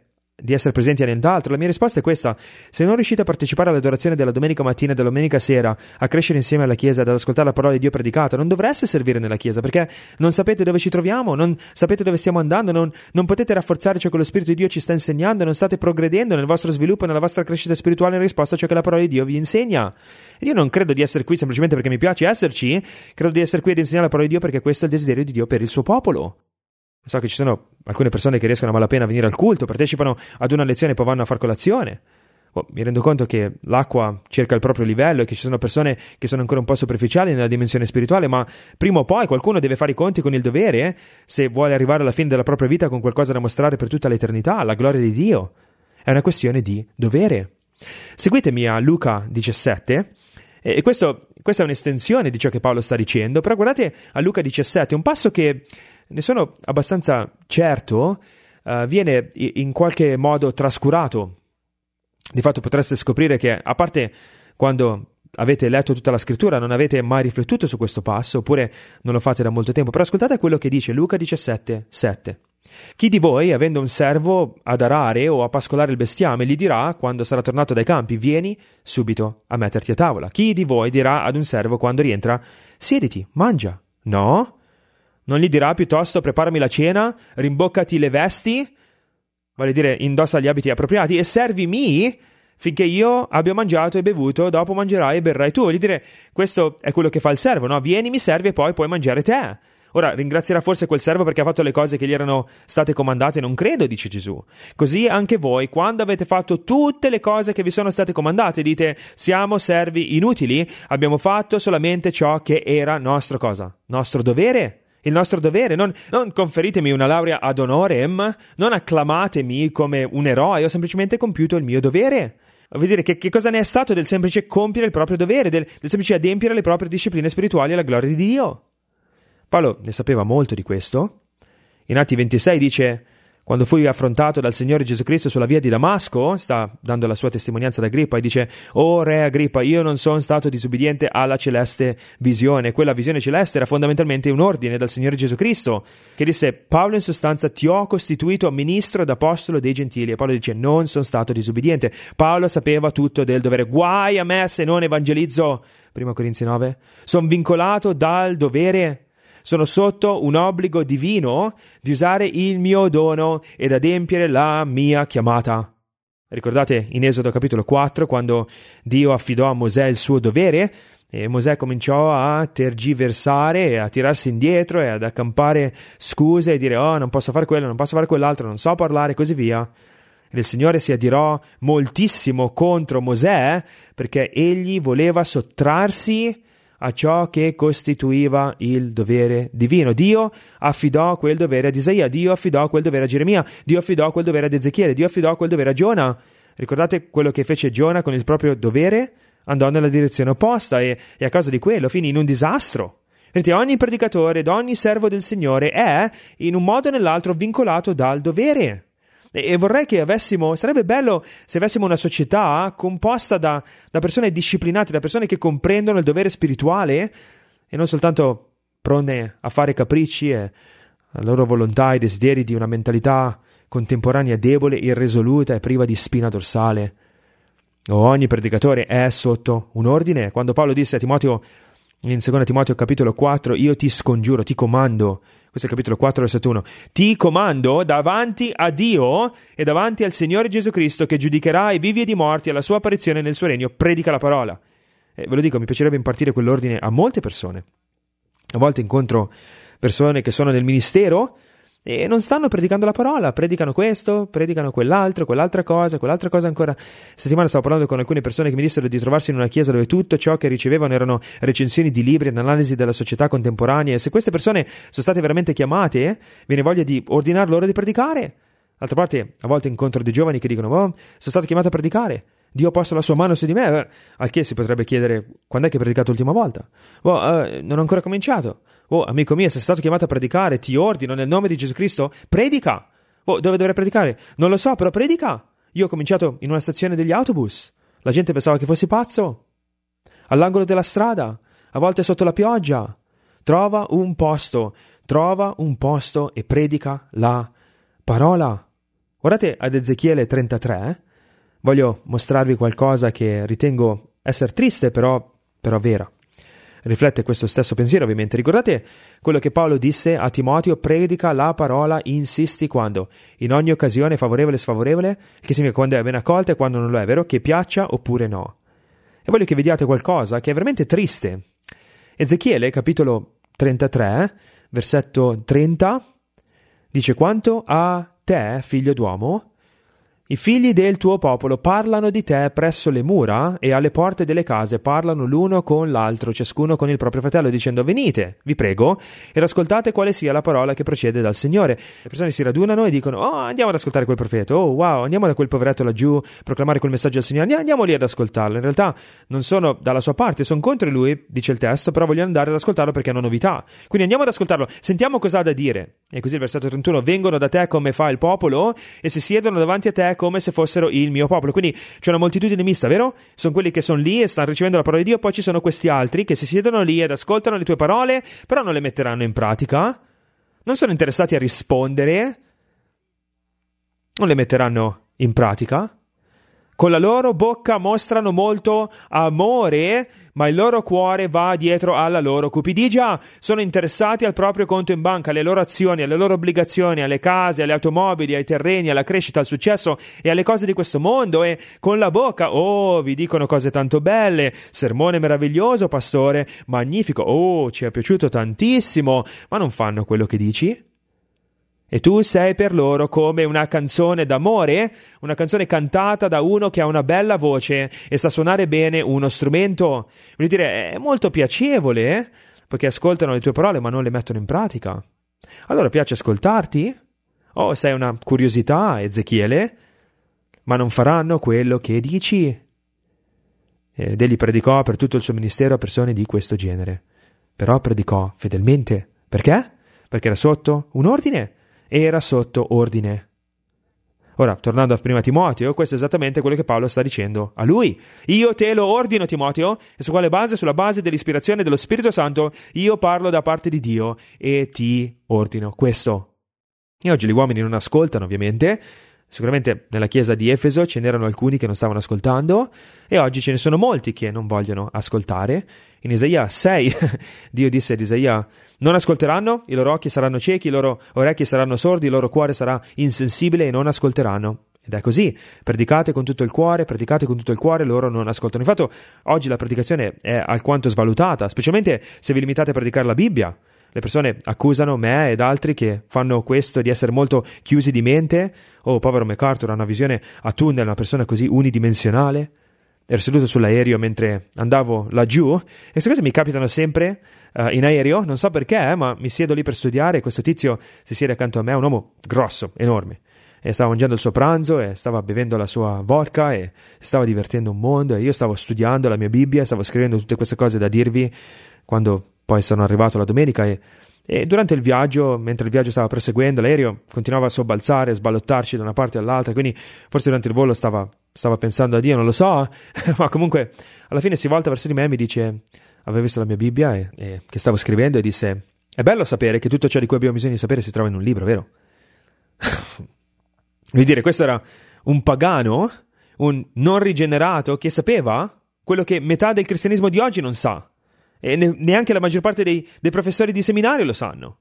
di essere presenti a nient'altro. La mia risposta è questa: se non riuscite a partecipare all'adorazione della domenica mattina e della domenica sera, a crescere insieme alla Chiesa, ad ascoltare la parola di Dio predicata, non dovreste servire nella Chiesa, perché non sapete dove ci troviamo, non sapete dove stiamo andando, non potete rafforzare ciò che lo Spirito di Dio ci sta insegnando, non state progredendo nel vostro sviluppo e nella vostra crescita spirituale in risposta a ciò che la parola di Dio vi insegna. E io non credo di essere qui semplicemente perché mi piace esserci, credo di essere qui ad insegnare la parola di Dio perché questo è il desiderio di Dio per il suo popolo. So che ci sono alcune persone che riescono a malapena a venire al culto, partecipano ad una lezione e poi vanno a far colazione. Mi rendo conto che l'acqua cerca il proprio livello e che ci sono persone che sono ancora un po' superficiali nella dimensione spirituale, ma prima o poi qualcuno deve fare i conti con il dovere se vuole arrivare alla fine della propria vita con qualcosa da mostrare per tutta l'eternità, alla gloria di Dio. È una questione di dovere. Seguitemi a Luca 17, e questa è un'estensione di ciò che Paolo sta dicendo, però guardate a Luca 17, un passo che ne sono abbastanza certo viene in qualche modo trascurato. Di fatto potreste scoprire che, a parte quando avete letto tutta la scrittura, non avete mai riflettuto su questo passo, oppure non lo fate da molto tempo, però ascoltate quello che dice Luca 17, 7. Chi di voi, avendo un servo ad arare o a pascolare il bestiame, gli dirà, quando sarà tornato dai campi, vieni subito a metterti a tavola? Chi di voi dirà ad un servo quando rientra, siediti, mangia? No? Non gli dirà piuttosto, preparami la cena, rimboccati le vesti, vale dire indossa gli abiti appropriati, e servimi finché io abbia mangiato e bevuto, dopo mangerai e berrai tu. Voglio dire, questo è quello che fa il servo, no? Vieni, mi servi e poi puoi mangiare te. Ora, ringrazierà forse quel servo perché ha fatto le cose che gli erano state comandate? Non credo, dice Gesù. Così anche voi, quando avete fatto tutte le cose che vi sono state comandate, dite, siamo servi inutili, abbiamo fatto solamente ciò che era nostro cosa? Nostro dovere? Il nostro dovere, non conferitemi una laurea ad honorem, non acclamatemi come un eroe, ho semplicemente compiuto il mio dovere. Vuol dire che cosa ne è stato del semplice compiere il proprio dovere, del semplice adempiere le proprie discipline spirituali alla gloria di Dio? Paolo ne sapeva molto di questo. In Atti 26 dice: quando fui affrontato dal Signore Gesù Cristo sulla via di Damasco, sta dando la sua testimonianza ad Agrippa e dice: «Oh re Agrippa, io non sono stato disubbidiente alla celeste visione». Quella visione celeste era fondamentalmente un ordine dal Signore Gesù Cristo, che disse: Paolo in sostanza ti ho costituito ministro ed apostolo dei gentili. E Paolo dice: non sono stato disubbidiente. Paolo sapeva tutto del dovere. Guai a me se non evangelizzo. 1 Corinzi 9. Sono vincolato dal dovere. Sono sotto un obbligo divino di usare il mio dono ed adempiere la mia chiamata. Ricordate in Esodo capitolo 4 quando Dio affidò a Mosè il suo dovere e Mosè cominciò a tergiversare e a tirarsi indietro e ad accampare scuse e dire: oh, non posso fare quello, non posso fare quell'altro, non so parlare e così via. E il Signore si adirò moltissimo contro Mosè perché egli voleva sottrarsi a ciò che costituiva il dovere divino. Dio affidò quel dovere ad Isaia, Dio affidò quel dovere a Geremia, Dio affidò quel dovere ad Ezechiele, Dio affidò quel dovere a Giona. Ricordate quello che fece Giona con il proprio dovere? Andò nella direzione opposta e a causa di quello finì in un disastro. Vedete, ogni predicatore ed ogni servo del Signore è in un modo o nell'altro vincolato dal dovere. E vorrei che sarebbe bello se avessimo una società composta da persone disciplinate, da persone che comprendono il dovere spirituale e non soltanto prone a fare capricci e la loro volontà e desideri di una mentalità contemporanea debole, irresoluta e priva di spina dorsale. Ogni predicatore è sotto un ordine. Quando Paolo disse a Timoteo, in 2 Timoteo capitolo 4, io ti scongiuro, ti comando, questo è il capitolo 4 versetto 1, ti comando davanti a Dio e davanti al Signore Gesù Cristo che giudicherà i vivi ed i morti alla sua apparizione nel suo regno, predica la parola. Ve lo dico, mi piacerebbe impartire quell'ordine a molte persone. A volte incontro persone che sono nel ministero e non stanno predicando la parola, predicano questo, predicano quell'altro, quell'altra cosa ancora. Settimana stavo parlando con alcune persone che mi dissero di trovarsi in una chiesa dove tutto ciò che ricevevano erano recensioni di libri, analisi della società contemporanea, e se queste persone sono state veramente chiamate, viene voglia di ordinar loro di predicare. D'altra parte, a volte incontro dei giovani che dicono: sono stato chiamato a predicare, Dio ha posto la sua mano su di me, al che si potrebbe chiedere: quando è che hai predicato l'ultima volta? Non ho ancora cominciato. Amico mio, sei stato chiamato a predicare, ti ordino nel nome di Gesù Cristo, predica. Dove dovrei predicare? Non lo so, però predica. Io ho cominciato in una stazione degli autobus, la gente pensava che fossi pazzo, all'angolo della strada, a volte sotto la pioggia. Trova un posto e predica la parola. Guardate ad Ezechiele 33, voglio mostrarvi qualcosa che ritengo essere triste, però vera. Riflette questo stesso pensiero, ovviamente. Ricordate quello che Paolo disse a Timoteo: predica la parola, insisti quando? In ogni occasione, favorevole e sfavorevole, che significa quando è ben accolta e quando non lo è, vero? Che piaccia oppure no. E voglio che vediate qualcosa che è veramente triste. Ezechiele, capitolo 33, versetto 30, dice: quanto a te, figlio d'uomo, i figli del tuo popolo parlano di te presso le mura e alle porte delle case, parlano l'uno con l'altro, ciascuno con il proprio fratello, dicendo: venite, vi prego, ed ascoltate quale sia la parola che procede dal Signore. Le persone si radunano e dicono: andiamo ad ascoltare quel profeta, wow, andiamo da quel poveretto laggiù, proclamare quel messaggio al Signore, andiamo lì ad ascoltarlo. In realtà non sono dalla sua parte, sono contro lui, dice il testo, però vogliono andare ad ascoltarlo perché hanno novità. Quindi andiamo ad ascoltarlo, sentiamo cosa ha da dire. E così il versetto 31, vengono da te come fa il popolo e si siedono davanti a te come se fossero il mio popolo. Quindi c'è una moltitudine mista, vero? Sono quelli che sono lì e stanno ricevendo la parola di Dio, poi ci sono questi altri che si siedono lì ed ascoltano le tue parole, però non le metteranno in pratica, non sono interessati a rispondere, non le metteranno in pratica. Con la loro bocca mostrano molto amore, ma il loro cuore va dietro alla loro cupidigia. Sono interessati al proprio conto in banca, alle loro azioni, alle loro obbligazioni, alle case, alle automobili, ai terreni, alla crescita, al successo e alle cose di questo mondo. E con la bocca, vi dicono cose tanto belle. Sermone meraviglioso, pastore, magnifico. Ci è piaciuto tantissimo, ma non fanno quello che dici? E tu sei per loro come una canzone d'amore, una canzone cantata da uno che ha una bella voce e sa suonare bene uno strumento. Vuol dire, è molto piacevole, perché ascoltano le tue parole ma non le mettono in pratica. Allora piace ascoltarti? Sei una curiosità, Ezechiele? ma non faranno quello che dici. Ed egli predicò per tutto il suo ministero a persone di questo genere. Però predicò fedelmente. Perché? Perché era sotto un ordine. Era sotto ordine. Ora, tornando a prima Timoteo, questo è esattamente quello che Paolo sta dicendo a lui. Io te lo ordino, Timoteo, e su quale base? Sulla base dell'ispirazione dello Spirito Santo, io parlo da parte di Dio e ti ordino questo. E oggi gli uomini non ascoltano, ovviamente. Sicuramente nella chiesa di Efeso ce n'erano alcuni che non stavano ascoltando e oggi ce ne sono molti che non vogliono ascoltare. In Isaia 6 Dio disse ad Isaia: non ascolteranno, i loro occhi saranno ciechi, i loro orecchi saranno sordi, il loro cuore sarà insensibile e non ascolteranno. Ed è così, predicate con tutto il cuore, loro non ascoltano. Infatti oggi la predicazione è alquanto svalutata, specialmente se vi limitate a predicare la Bibbia. Le persone accusano me ed altri che fanno questo di essere molto chiusi di mente. Oh, povero MacArthur, ha una visione a tunnel, una persona così unidimensionale. Ero seduto sull'aereo mentre andavo laggiù e queste cose mi capitano sempre in aereo, non so perché, ma mi siedo lì per studiare e questo tizio si siede accanto a me, un uomo grosso, enorme, e stava mangiando il suo pranzo e stava bevendo la sua vodka e si stava divertendo un mondo e io stavo studiando la mia Bibbia, stavo scrivendo tutte queste cose da dirvi quando poi sono arrivato la domenica e durante il viaggio, mentre il viaggio stava proseguendo, l'aereo continuava a sobbalzare, a sballottarci da una parte all'altra, quindi forse durante il volo stava pensando a Dio, non lo so, ma comunque alla fine si volta verso di me e mi dice: aveva visto la mia Bibbia e che stavo scrivendo e disse: è bello sapere che tutto ciò di cui abbiamo bisogno di sapere si trova in un libro, vero? Vuol dire, questo era un pagano, un non rigenerato che sapeva quello che metà del cristianesimo di oggi non sa. E neanche la maggior parte dei professori di seminario lo sanno.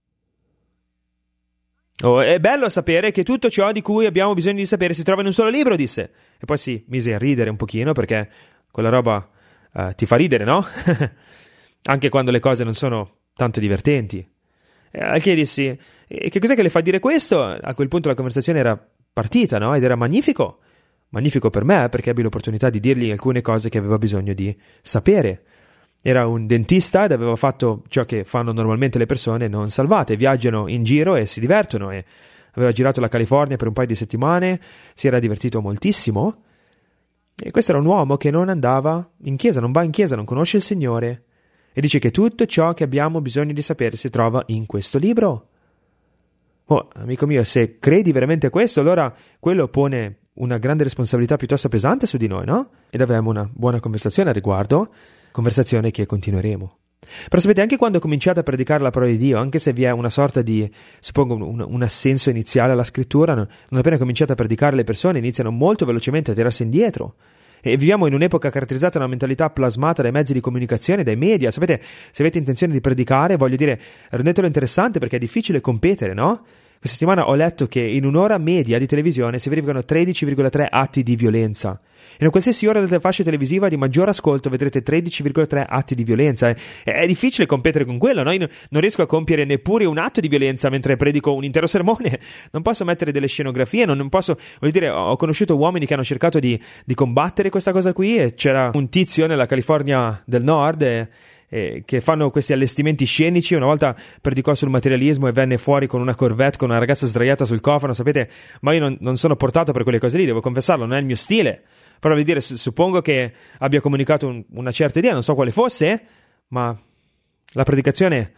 Oh, è bello sapere che tutto ciò di cui abbiamo bisogno di sapere si trova in un solo libro, disse. E poi si mise a ridere un pochino perché quella roba ti fa ridere, no? Anche quando le cose non sono tanto divertenti. Al che dissi: che cos'è che le fa dire questo? A quel punto la conversazione era partita, no? Ed era magnifico. Magnifico per me perché ebbi l'opportunità di dirgli alcune cose che aveva bisogno di sapere. Era un dentista ed aveva fatto ciò che fanno normalmente le persone non salvate, viaggiano in giro e si divertono, e aveva girato la California per un paio di settimane, si era divertito moltissimo, e questo era un uomo che non andava in chiesa, non va in chiesa, non conosce il Signore, e dice che tutto ciò che abbiamo bisogno di sapere si trova in questo libro. Oh, amico mio, se credi veramente a questo, allora quello pone una grande responsabilità piuttosto pesante su di noi, no? Ed avevamo una buona conversazione a riguardo, conversazione che continueremo. Però sapete, anche quando cominciate a predicare la parola di Dio, anche se vi è una sorta di, suppongo, un assenso iniziale alla scrittura, non appena cominciate a predicare, le persone iniziano molto velocemente a tirarsi indietro. E viviamo in un'epoca caratterizzata da una mentalità plasmata dai mezzi di comunicazione, dai media. Sapete, se avete intenzione di predicare, voglio dire, rendetelo interessante perché è difficile competere, no? Questa settimana ho letto che in un'ora media di televisione si verificano 13,3 atti di violenza. In una qualsiasi ora della fascia televisiva di maggior ascolto vedrete 13,3 atti di violenza. È difficile competere con quello, no? Io non riesco a compiere neppure un atto di violenza mentre predico un intero sermone. Non posso mettere delle scenografie, non posso... Voglio dire, ho conosciuto uomini che hanno cercato di combattere questa cosa qui, e c'era un tizio nella California del Nord che fanno questi allestimenti scenici. Una volta predicò sul materialismo e venne fuori con una Corvette con una ragazza sdraiata sul cofano, sapete, ma io non sono portato per quelle cose lì, devo confessarlo, non è il mio stile. Però voglio dire, suppongo che abbia comunicato una certa idea, non so quale fosse, ma la predicazione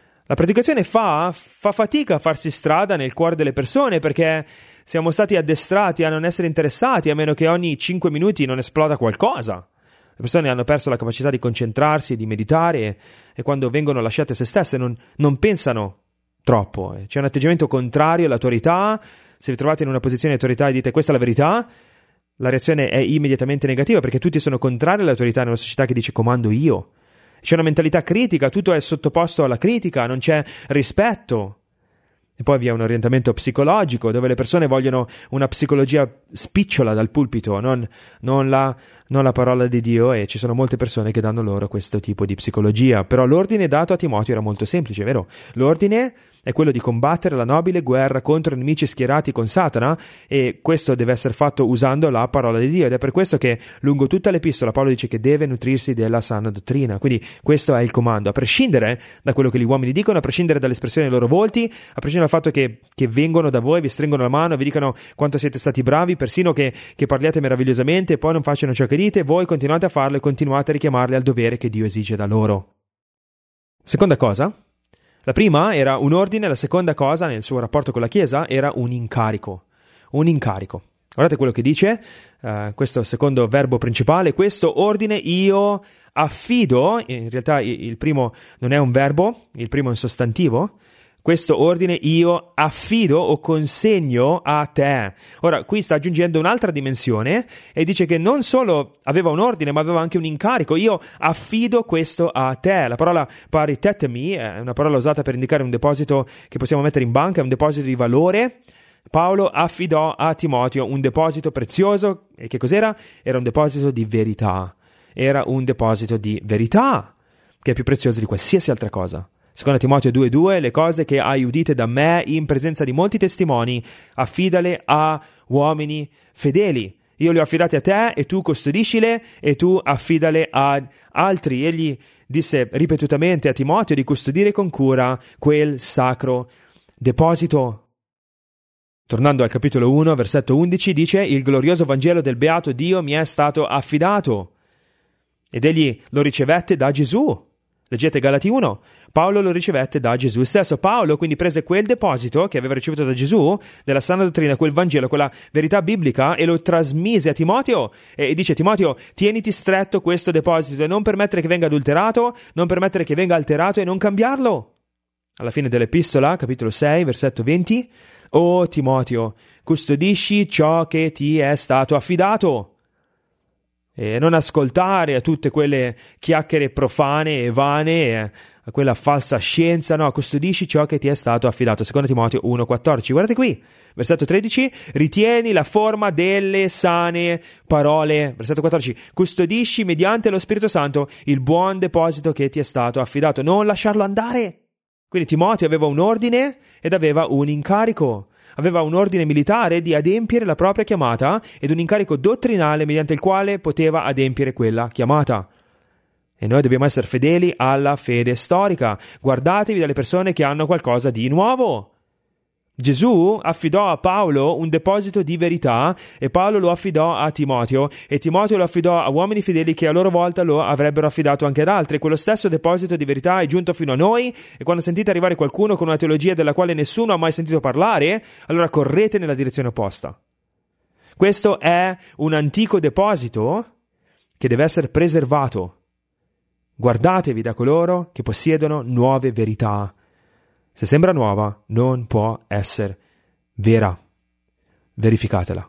fa fatica a farsi strada nel cuore delle persone, perché siamo stati addestrati a non essere interessati, a meno che ogni 5 minuti non esploda qualcosa. Le persone hanno perso la capacità di concentrarsi e di meditare, e quando vengono lasciate a se stesse non pensano troppo. C'è un atteggiamento contrario all'autorità. Se vi trovate in una posizione di autorità e dite questa è la verità, la reazione è immediatamente negativa, perché tutti sono contrari all'autorità in una società che dice comando io. C'è una mentalità critica, tutto è sottoposto alla critica, non c'è rispetto. E poi vi è un orientamento psicologico dove le persone vogliono una psicologia spicciola dal pulpito, non la parola di Dio, e ci sono molte persone che danno loro questo tipo di psicologia. Però l'ordine dato a Timoteo era molto semplice, vero? L'ordine è quello di combattere la nobile guerra contro nemici schierati con Satana, e questo deve essere fatto usando la parola di Dio, ed è per questo che lungo tutta l'epistola Paolo dice che deve nutrirsi della sana dottrina. Quindi questo è il comando, a prescindere da quello che gli uomini dicono, a prescindere dall'espressione dei loro volti, a prescindere dal fatto che vengono da voi, vi stringono la mano, vi dicono quanto siete stati bravi, persino che parliate meravigliosamente e poi non facciano ciò che dite, voi continuate a farlo e continuate a richiamarli al dovere che Dio esige da loro. Seconda cosa, la prima era un ordine, la seconda cosa nel suo rapporto con la Chiesa era un incarico. Un incarico. Guardate quello che dice, questo secondo verbo principale: questo ordine io affido. In realtà il primo non è un verbo, il primo è un sostantivo. Questo ordine io affido o consegno a te. Ora, qui sta aggiungendo un'altra dimensione e dice che non solo aveva un ordine, ma aveva anche un incarico. Io affido questo a te. La parola paritetemi è una parola usata per indicare un deposito che possiamo mettere in banca, è un deposito di valore. Paolo affidò a Timoteo un deposito prezioso. E che cos'era? Era un deposito di verità. Era un deposito di verità, che è più prezioso di qualsiasi altra cosa. Seconda Timoteo 2,2: le cose che hai udite da me in presenza di molti testimoni, affidale a uomini fedeli. Io le ho affidate a te e tu custodiscile e tu affidale ad altri. Egli disse ripetutamente a Timoteo di custodire con cura quel sacro deposito. Tornando al capitolo 1, versetto 11, dice: il glorioso Vangelo del beato Dio mi è stato affidato. Ed egli lo ricevette da Gesù. Leggete Galati 1, Paolo lo ricevette da Gesù stesso. Paolo quindi prese quel deposito che aveva ricevuto da Gesù, della sana dottrina, quel Vangelo, quella verità biblica, e lo trasmise a Timoteo e dice: Timoteo, tieniti stretto questo deposito e non permettere che venga adulterato, non permettere che venga alterato e non cambiarlo. Alla fine dell'epistola, capitolo 6, versetto 20, o Timoteo, custodisci ciò che ti è stato affidato. E non ascoltare a tutte quelle chiacchiere profane e vane, a quella falsa scienza, no, custodisci ciò che ti è stato affidato. Seconda Timoteo 1,14. Guardate qui, versetto 13, ritieni la forma delle sane parole. Versetto 14, custodisci mediante lo Spirito Santo il buon deposito che ti è stato affidato, non lasciarlo andare. Quindi Timoteo aveva un ordine ed aveva un incarico. Aveva un ordine militare di adempiere la propria chiamata ed un incarico dottrinale mediante il quale poteva adempiere quella chiamata. E noi dobbiamo essere fedeli alla fede storica. Guardatevi dalle persone che hanno qualcosa di nuovo. Gesù affidò a Paolo un deposito di verità e Paolo lo affidò a Timoteo e Timoteo lo affidò a uomini fedeli che a loro volta lo avrebbero affidato anche ad altri. Quello stesso deposito di verità è giunto fino a noi e quando sentite arrivare qualcuno con una teologia della quale nessuno ha mai sentito parlare, allora correte nella direzione opposta. Questo è un antico deposito che deve essere preservato. Guardatevi da coloro che possiedono nuove verità. Se sembra nuova, non può essere vera. Verificatela.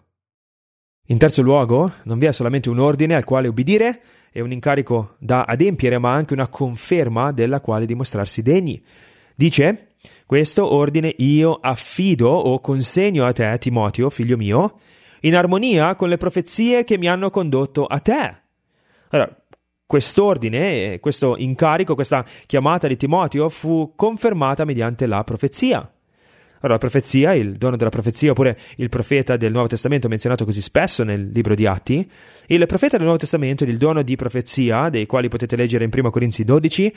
In terzo luogo, non vi è solamente un ordine al quale ubbidire e un incarico da adempiere, ma anche una conferma della quale dimostrarsi degni. Dice: questo ordine io affido o consegno a te, Timoteo, figlio mio, in armonia con le profezie che mi hanno condotto a te. Allora, quest'ordine, questo incarico, questa chiamata di Timoteo fu confermata mediante la profezia. Allora, la profezia, il dono della profezia, oppure il profeta del Nuovo Testamento menzionato così spesso nel libro di Atti, il profeta del Nuovo Testamento ed il dono di profezia, dei quali potete leggere in 1 Corinzi 12,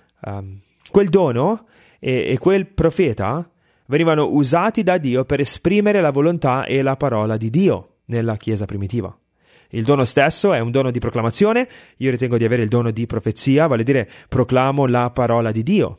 quel dono e quel profeta venivano usati da Dio per esprimere la volontà e la parola di Dio nella Chiesa primitiva. Il dono stesso è un dono di proclamazione. Io ritengo di avere il dono di profezia, vale a dire proclamo la parola di Dio.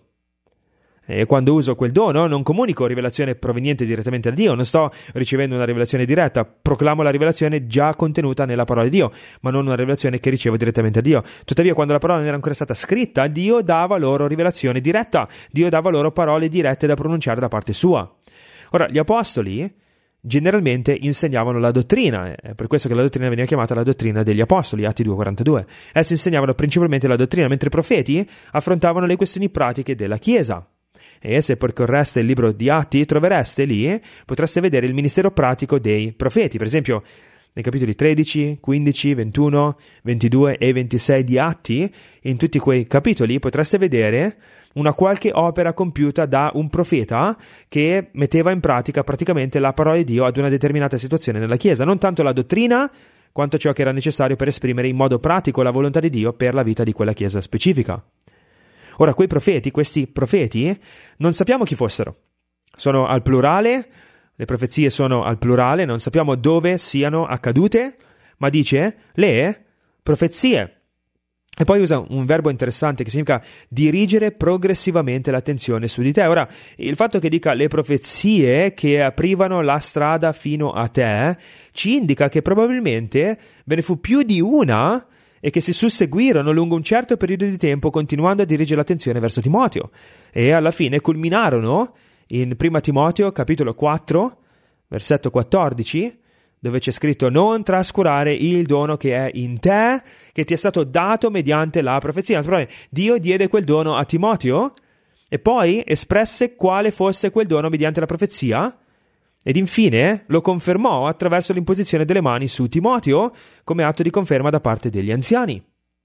E quando uso quel dono non comunico rivelazione proveniente direttamente da Dio, non sto ricevendo una rivelazione diretta, proclamo la rivelazione già contenuta nella parola di Dio, ma non una rivelazione che ricevo direttamente da Dio. Tuttavia, quando la parola non era ancora stata scritta, Dio dava loro rivelazione diretta, Dio dava loro parole dirette da pronunciare da parte sua. Ora, gli apostoli generalmente insegnavano la dottrina, è per questo che la dottrina veniva chiamata la dottrina degli apostoli, Atti 2,42. Essi insegnavano principalmente la dottrina, mentre i profeti affrontavano le questioni pratiche della Chiesa. E se percorreste il libro di Atti, trovereste lì, potreste vedere il ministero pratico dei profeti. Per esempio, nei capitoli 13, 15, 21, 22 e 26 di Atti, in tutti quei capitoli potreste vedere una qualche opera compiuta da un profeta che metteva in pratica praticamente la parola di Dio ad una determinata situazione nella Chiesa, non tanto la dottrina quanto ciò che era necessario per esprimere in modo pratico la volontà di Dio per la vita di quella Chiesa specifica. Ora, questi profeti, non sappiamo chi fossero. Sono al plurale, le profezie sono al plurale, non sappiamo dove siano accadute, ma dice le profezie. E poi usa un verbo interessante che significa dirigere progressivamente l'attenzione su di te. Ora, il fatto che dica le profezie che aprivano la strada fino a te ci indica che probabilmente ve ne fu più di una e che si susseguirono lungo un certo periodo di tempo, continuando a dirigere l'attenzione verso Timoteo. E alla fine culminarono in 1 Timoteo, capitolo 4, versetto 14, dove c'è scritto: non trascurare il dono che è in te, che ti è stato dato mediante la profezia. Dio diede quel dono a Timoteo e poi espresse quale fosse quel dono mediante la profezia, ed infine lo confermò attraverso l'imposizione delle mani su Timoteo come atto di conferma da parte degli anziani.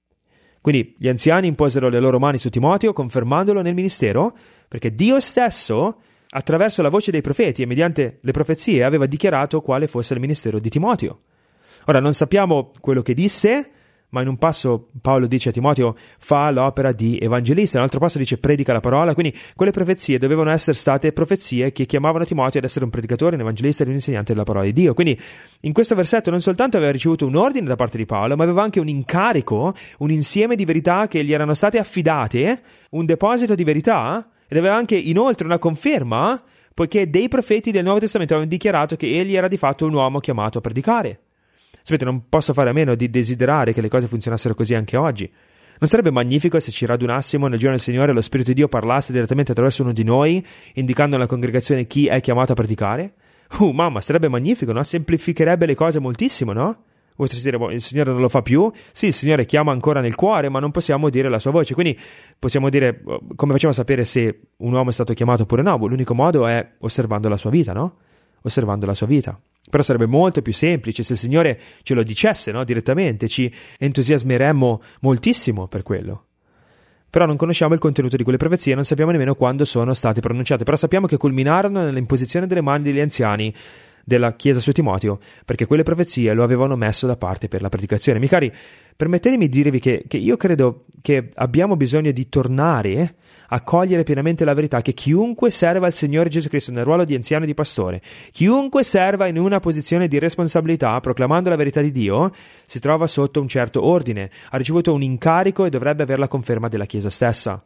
Quindi gli anziani imposero le loro mani su Timoteo confermandolo nel ministero, perché Dio stesso, attraverso la voce dei profeti e mediante le profezie, aveva dichiarato quale fosse il ministero di Timoteo. Ora, non sappiamo quello che disse, ma in un passo Paolo dice a Timoteo: fa l'opera di evangelista, in un altro passo dice predica la parola. Quindi quelle profezie dovevano essere state profezie che chiamavano Timoteo ad essere un predicatore, un evangelista e un insegnante della parola di Dio. Quindi in questo versetto non soltanto aveva ricevuto un ordine da parte di Paolo, ma aveva anche un incarico, un insieme di verità che gli erano state affidate, un deposito di verità, ed aveva anche inoltre una conferma, poiché dei profeti del Nuovo Testamento avevano dichiarato che egli era di fatto un uomo chiamato a predicare. Sapete, non posso fare a meno di desiderare che le cose funzionassero così anche oggi. Non sarebbe magnifico se ci radunassimo nel giorno del Signore e lo Spirito di Dio parlasse direttamente attraverso uno di noi, indicando alla congregazione chi è chiamato a predicare? Mamma, sarebbe magnifico, no? Semplificherebbe le cose moltissimo, no? Potreste dire: il Signore non lo fa più? Sì, il Signore chiama ancora nel cuore, ma non possiamo dire la sua voce. Quindi possiamo dire: come facciamo a sapere se un uomo è stato chiamato oppure no? L'unico modo è osservando la sua vita, no? Osservando la sua vita. Però sarebbe molto più semplice se il Signore ce lo dicesse, no? Direttamente, ci entusiasmeremmo moltissimo per quello. Però non conosciamo il contenuto di quelle profezie, non sappiamo nemmeno quando sono state pronunciate, però sappiamo che culminarono nell'imposizione delle mani degli anziani della Chiesa su Timoteo, perché quelle profezie lo avevano messo da parte per la predicazione. Miei cari, permettetemi di dirvi che io credo che abbiamo bisogno di tornare a cogliere pienamente la verità che chiunque serva al Signore Gesù Cristo nel ruolo di anziano e di pastore, chiunque serva in una posizione di responsabilità proclamando la verità di Dio, si trova sotto un certo ordine, ha ricevuto un incarico e dovrebbe avere la conferma della Chiesa stessa.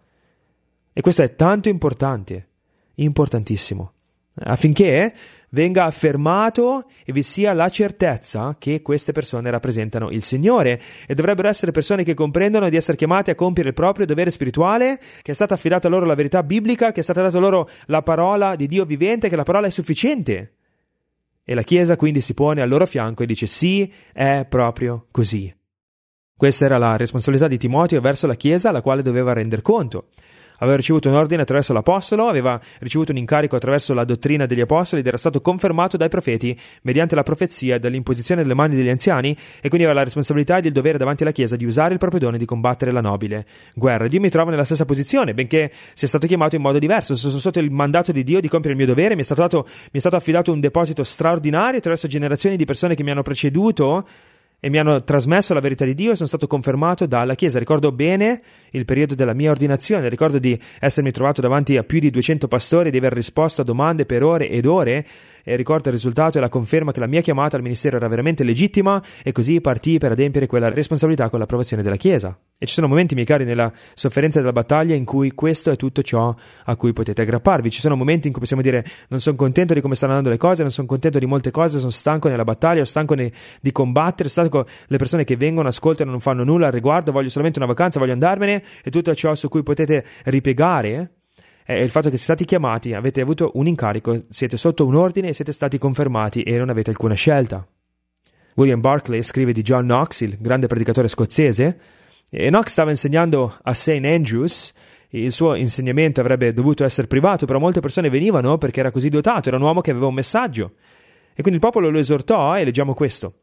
E questo è tanto importante, importantissimo, affinché venga affermato e vi sia la certezza che queste persone rappresentano il Signore, e dovrebbero essere persone che comprendono di essere chiamate a compiere il proprio dovere spirituale, che è stata affidata loro la verità biblica, che è stata data loro la parola di Dio vivente, che la parola è sufficiente. E la Chiesa quindi si pone al loro fianco e dice: sì, è proprio così. Questa era la responsabilità di Timoteo verso la Chiesa, alla quale doveva render conto. Aveva ricevuto un ordine attraverso l'apostolo, aveva ricevuto un incarico attraverso la dottrina degli apostoli ed era stato confermato dai profeti mediante la profezia e dall'imposizione delle mani degli anziani, e quindi aveva la responsabilità ed il dovere davanti alla Chiesa di usare il proprio dono e di combattere la nobile guerra. Io mi trovo nella stessa posizione, benché sia stato chiamato in modo diverso. Sono sotto il mandato di Dio di compiere il mio dovere, mi è stato affidato un deposito straordinario attraverso generazioni di persone che mi hanno preceduto e mi hanno trasmesso la verità di Dio e sono stato confermato dalla Chiesa. Ricordo bene il periodo della mia ordinazione, ricordo di essermi trovato davanti a più di 200 pastori, di aver risposto a domande per ore ed ore, e ricordo il risultato e la conferma che la mia chiamata al ministero era veramente legittima, e così partii per adempiere quella responsabilità con l'approvazione della Chiesa. E ci sono momenti, miei cari, nella sofferenza della battaglia in cui questo è tutto ciò a cui potete aggrapparvi. Ci sono momenti in cui possiamo dire: non sono contento di come stanno andando le cose, non sono contento di molte cose, sono stanco nella battaglia, sono stanco di combattere, sono stanco le persone che vengono, ascoltano, non fanno nulla al riguardo, voglio solamente una vacanza, voglio andarmene. E tutto ciò su cui potete ripiegare è il fatto che siete stati chiamati, avete avuto un incarico, siete sotto un ordine e siete stati confermati e non avete alcuna scelta. William Barclay scrive di John Knox, il grande predicatore scozzese, e Knox stava insegnando a St. Andrews. Il suo insegnamento avrebbe dovuto essere privato, però molte persone venivano perché era così dotato, era un uomo che aveva un messaggio. E quindi il popolo lo esortò, e leggiamo questo: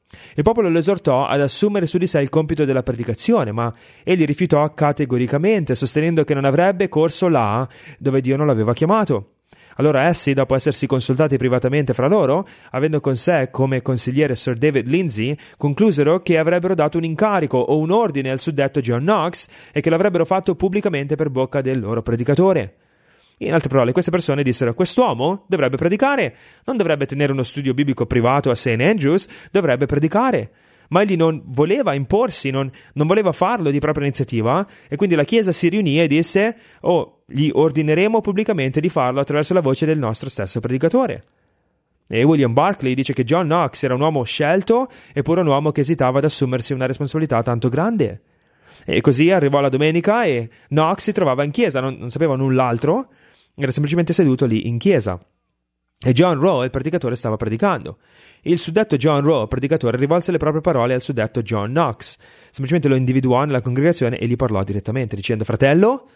Il popolo lo esortò ad assumere su di sé il compito della predicazione, ma egli rifiutò categoricamente, sostenendo che non avrebbe corso là dove Dio non l'aveva chiamato. Allora essi, dopo essersi consultati privatamente fra loro, avendo con sé come consigliere Sir David Lindsay, conclusero che avrebbero dato un incarico o un ordine al suddetto John Knox e che l'avrebbero fatto pubblicamente per bocca del loro predicatore. In altre parole, queste persone dissero: quest'uomo dovrebbe predicare, non dovrebbe tenere uno studio biblico privato a St. Andrews, dovrebbe predicare. Ma egli non voleva imporsi, non voleva farlo di propria iniziativa, e quindi la Chiesa si riunì e disse: gli ordineremo pubblicamente di farlo attraverso la voce del nostro stesso predicatore. E William Barclay dice che John Knox era un uomo scelto, eppure un uomo che esitava ad assumersi una responsabilità tanto grande. E così arrivò la domenica e Knox si trovava in chiesa, non sapeva null'altro, era semplicemente seduto lì in chiesa. E John Rowe, il predicatore, stava predicando. Il suddetto John Rowe, predicatore, rivolse le proprie parole al suddetto John Knox. Semplicemente lo individuò nella congregazione e gli parlò direttamente, dicendo: fratello,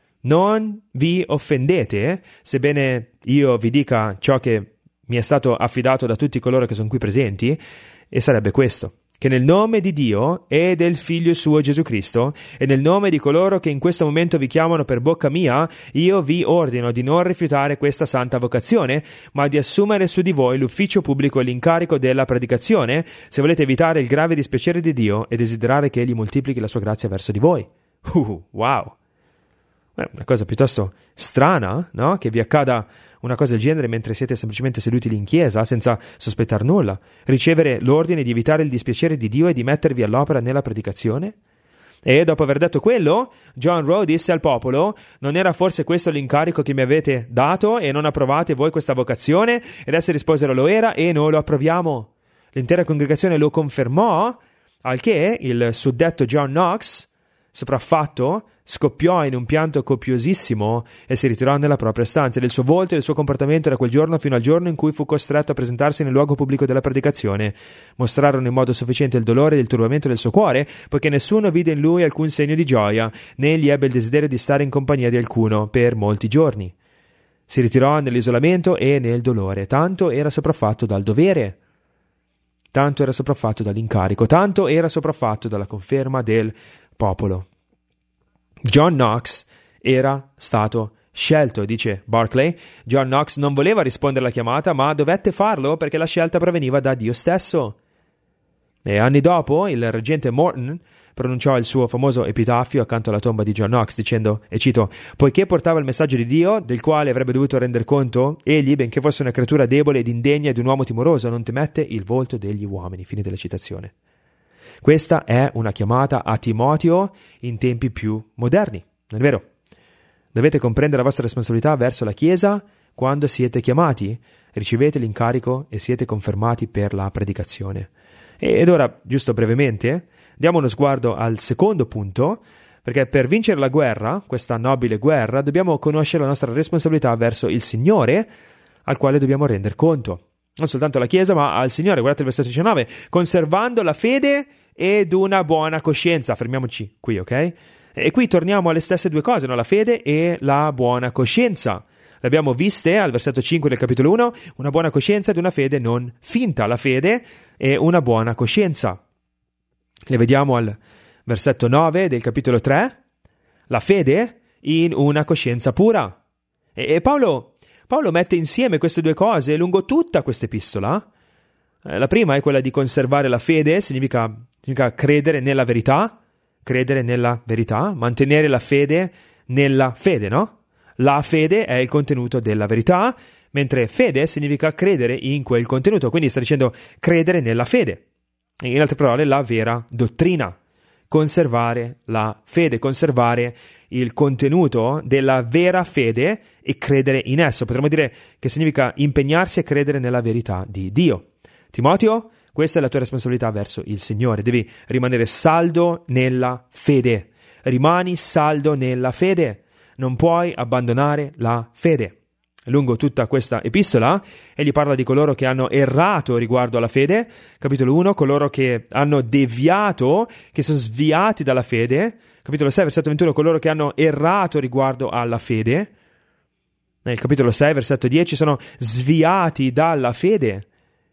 non vi offendete, sebbene io vi dica ciò che mi è stato affidato da tutti coloro che sono qui presenti, e sarebbe questo: che nel nome di Dio e del Figlio suo Gesù Cristo e nel nome di coloro che in questo momento vi chiamano per bocca mia, io vi ordino di non rifiutare questa santa vocazione, ma di assumere su di voi l'ufficio pubblico e l'incarico della predicazione, se volete evitare il grave dispiacere di Dio e desiderare che Egli moltiplichi la sua grazia verso di voi. Wow! Una cosa piuttosto strana, no? Che vi accada una cosa del genere mentre siete semplicemente seduti lì in chiesa, senza sospettar nulla. Ricevere l'ordine di evitare il dispiacere di Dio e di mettervi all'opera nella predicazione. E dopo aver detto quello, John Rowe disse al popolo: non era forse questo l'incarico che mi avete dato e non approvate voi questa vocazione? Ed essi risposero: lo era e noi lo approviamo. L'intera congregazione lo confermò, al che il suddetto John Knox, sopraffatto, scoppiò in un pianto copiosissimo e si ritirò nella propria stanza. Del suo volto e del suo comportamento da quel giorno fino al giorno in cui fu costretto a presentarsi nel luogo pubblico della predicazione mostrarono in modo sufficiente il dolore e il turbamento del suo cuore, poiché nessuno vide in lui alcun segno di gioia, né egli ebbe il desiderio di stare in compagnia di alcuno per molti giorni. Si ritirò nell'isolamento e nel dolore, tanto era sopraffatto dal dovere, tanto era sopraffatto dall'incarico, tanto era sopraffatto dalla conferma del popolo. John Knox era stato scelto, dice Barclay. John Knox non voleva rispondere alla chiamata, ma dovette farlo perché la scelta proveniva da Dio stesso. E anni dopo il reggente Morton pronunciò il suo famoso epitafio accanto alla tomba di John Knox, dicendo, e cito: poiché portava il messaggio di Dio, del quale avrebbe dovuto render conto, egli, benché fosse una creatura debole ed indegna di un uomo timoroso, non temette il volto degli uomini. Fine della citazione. Questa è una chiamata a Timoteo in tempi più moderni, non è vero? Dovete comprendere la vostra responsabilità verso la Chiesa quando siete chiamati, ricevete l'incarico e siete confermati per la predicazione. Ed ora, giusto brevemente, diamo uno sguardo al secondo punto, perché per vincere la guerra, questa nobile guerra, dobbiamo conoscere la nostra responsabilità verso il Signore, al quale dobbiamo render conto. Non soltanto alla Chiesa, ma al Signore. Guardate il versetto 19, conservando la fede ed una buona coscienza. Fermiamoci qui, ok? E qui torniamo alle stesse due cose, no? La fede e la buona coscienza. Le abbiamo viste al versetto 5 del capitolo 1, una buona coscienza ed una fede non finta. La fede e una buona coscienza. Le vediamo al versetto 9 del capitolo 3, la fede in una coscienza pura. E Paolo mette insieme queste due cose lungo tutta questa epistola. La prima è quella di conservare la fede, significa credere nella verità, mantenere la fede nella fede, no? La fede è il contenuto della verità, mentre fede significa credere in quel contenuto, quindi sta dicendo credere nella fede. In altre parole, la vera dottrina. Conservare la fede, conservare il contenuto della vera fede e credere in esso. Potremmo dire che significa impegnarsi a credere nella verità di Dio. Timoteo, questa è la tua responsabilità verso il Signore. Devi rimanere saldo nella fede. Rimani saldo nella fede. Non puoi abbandonare la fede. Lungo tutta questa epistola, egli parla di coloro che hanno errato riguardo alla fede. Capitolo 1, coloro che hanno deviato, che sono sviati dalla fede. Capitolo 6, versetto 21, coloro che hanno errato riguardo alla fede. Nel capitolo 6, versetto 10, sono sviati dalla fede.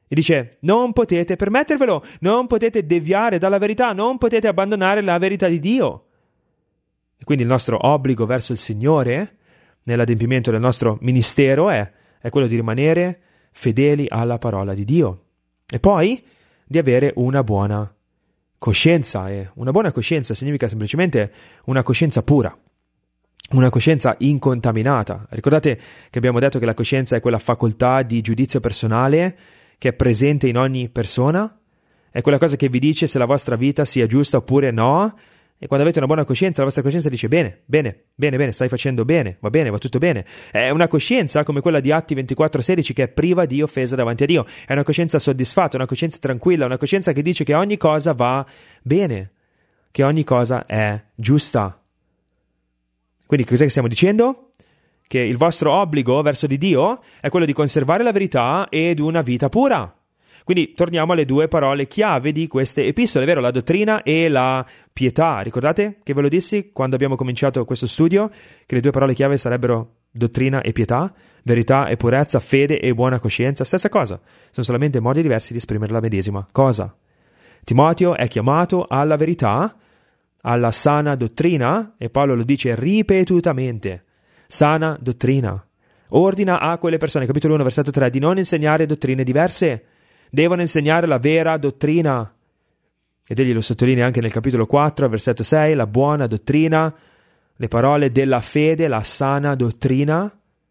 E dice, non potete permettervelo, non potete deviare dalla verità, non potete abbandonare la verità di Dio. E quindi il nostro obbligo verso il Signore, nell'adempimento del nostro ministero, è quello di rimanere fedeli alla parola di Dio. E poi di avere una buona coscienza. E una buona coscienza significa semplicemente una coscienza pura, una coscienza incontaminata. Ricordate che abbiamo detto che la coscienza è quella facoltà di giudizio personale che è presente in ogni persona, è quella cosa che vi dice se la vostra vita sia giusta oppure no, e quando avete una buona coscienza, la vostra coscienza dice bene, stai facendo bene, va tutto bene. È una coscienza come quella di Atti 24:16 che è priva di offesa davanti a Dio, è una coscienza soddisfatta, una coscienza tranquilla, una coscienza che dice che ogni cosa va bene, che ogni cosa è giusta. Quindi cos'è che stiamo dicendo? Che il vostro obbligo verso di Dio è quello di conservare la verità ed una vita pura. Quindi torniamo alle due parole chiave di queste epistole, vero? La dottrina e la pietà. Ricordate che ve lo dissi quando abbiamo cominciato questo studio? Che le due parole chiave sarebbero dottrina e pietà, verità e purezza, fede e buona coscienza. Stessa cosa, sono solamente modi diversi di esprimere la medesima cosa. Timoteo è chiamato alla verità, alla sana dottrina, e Paolo lo dice ripetutamente. Sana dottrina. Ordina a quelle persone, capitolo 1, versetto 3, di non insegnare dottrine diverse. Devono insegnare la vera dottrina. Ed egli lo sottolinea anche nel capitolo 4, versetto 6, la buona dottrina, le parole della fede, la sana dottrina.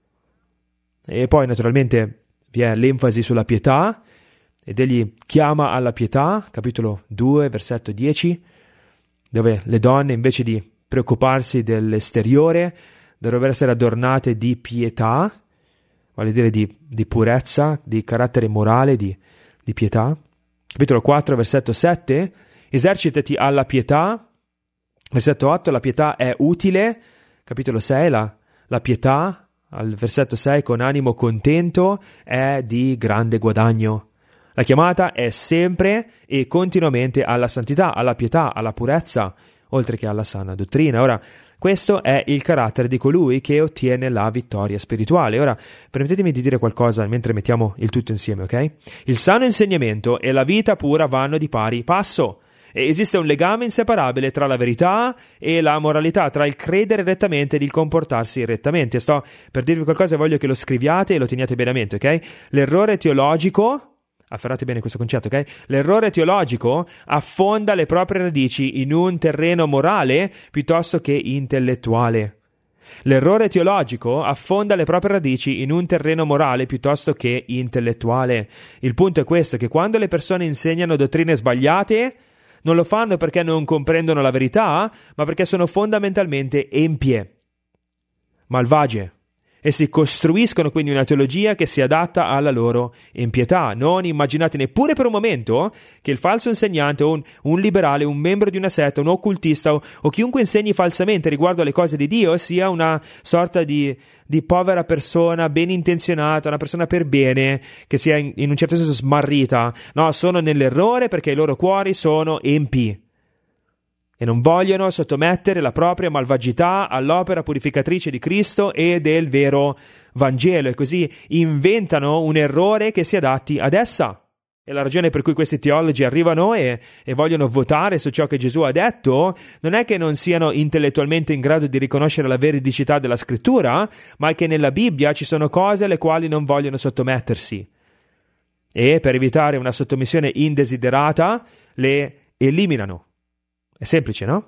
E poi naturalmente vi è l'enfasi sulla pietà, ed egli chiama alla pietà, capitolo 2, versetto 10, dove le donne invece di preoccuparsi dell'esteriore dovrebbero essere adornate di pietà, vale a dire di purezza, di carattere morale, di pietà. Capitolo 4, versetto 7, esercitati alla pietà. Versetto 8, la pietà è utile. Capitolo 6, la pietà, al versetto 6, con animo contento, è di grande guadagno. La chiamata è sempre e continuamente alla santità, alla pietà, alla purezza, oltre che alla sana dottrina. Ora, questo è il carattere di colui che ottiene la vittoria spirituale. Ora, permettetemi di dire qualcosa mentre mettiamo il tutto insieme, ok? Il sano insegnamento e la vita pura vanno di pari passo. E esiste un legame inseparabile tra la verità e la moralità, tra il credere rettamente ed il comportarsi rettamente. Sto per dirvi qualcosa e voglio che lo scriviate e lo teniate bene a mente, ok? L'errore teologico... Afferrate bene questo concetto, ok? L'errore teologico affonda le proprie radici in un terreno morale piuttosto che intellettuale. L'errore teologico affonda le proprie radici in un terreno morale piuttosto che intellettuale. Il punto è questo, che quando le persone insegnano dottrine sbagliate, non lo fanno perché non comprendono la verità, ma perché sono fondamentalmente empie, malvagie. E si costruiscono quindi una teologia che si adatta alla loro impietà. Non immaginate neppure per un momento che il falso insegnante o un liberale, un membro di una setta, un occultista o chiunque insegni falsamente riguardo alle cose di Dio sia una sorta di povera persona ben intenzionata, una persona per bene, che sia in un certo senso smarrita. No, sono nell'errore perché i loro cuori sono empi e non vogliono sottomettere la propria malvagità all'opera purificatrice di Cristo e del vero Vangelo, e così inventano un errore che si adatti ad essa. E la ragione per cui questi teologi arrivano e vogliono votare su ciò che Gesù ha detto non è che non siano intellettualmente in grado di riconoscere la veridicità della scrittura, ma è che nella Bibbia ci sono cose alle quali non vogliono sottomettersi. E per evitare una sottomissione indesiderata le eliminano. È semplice, no?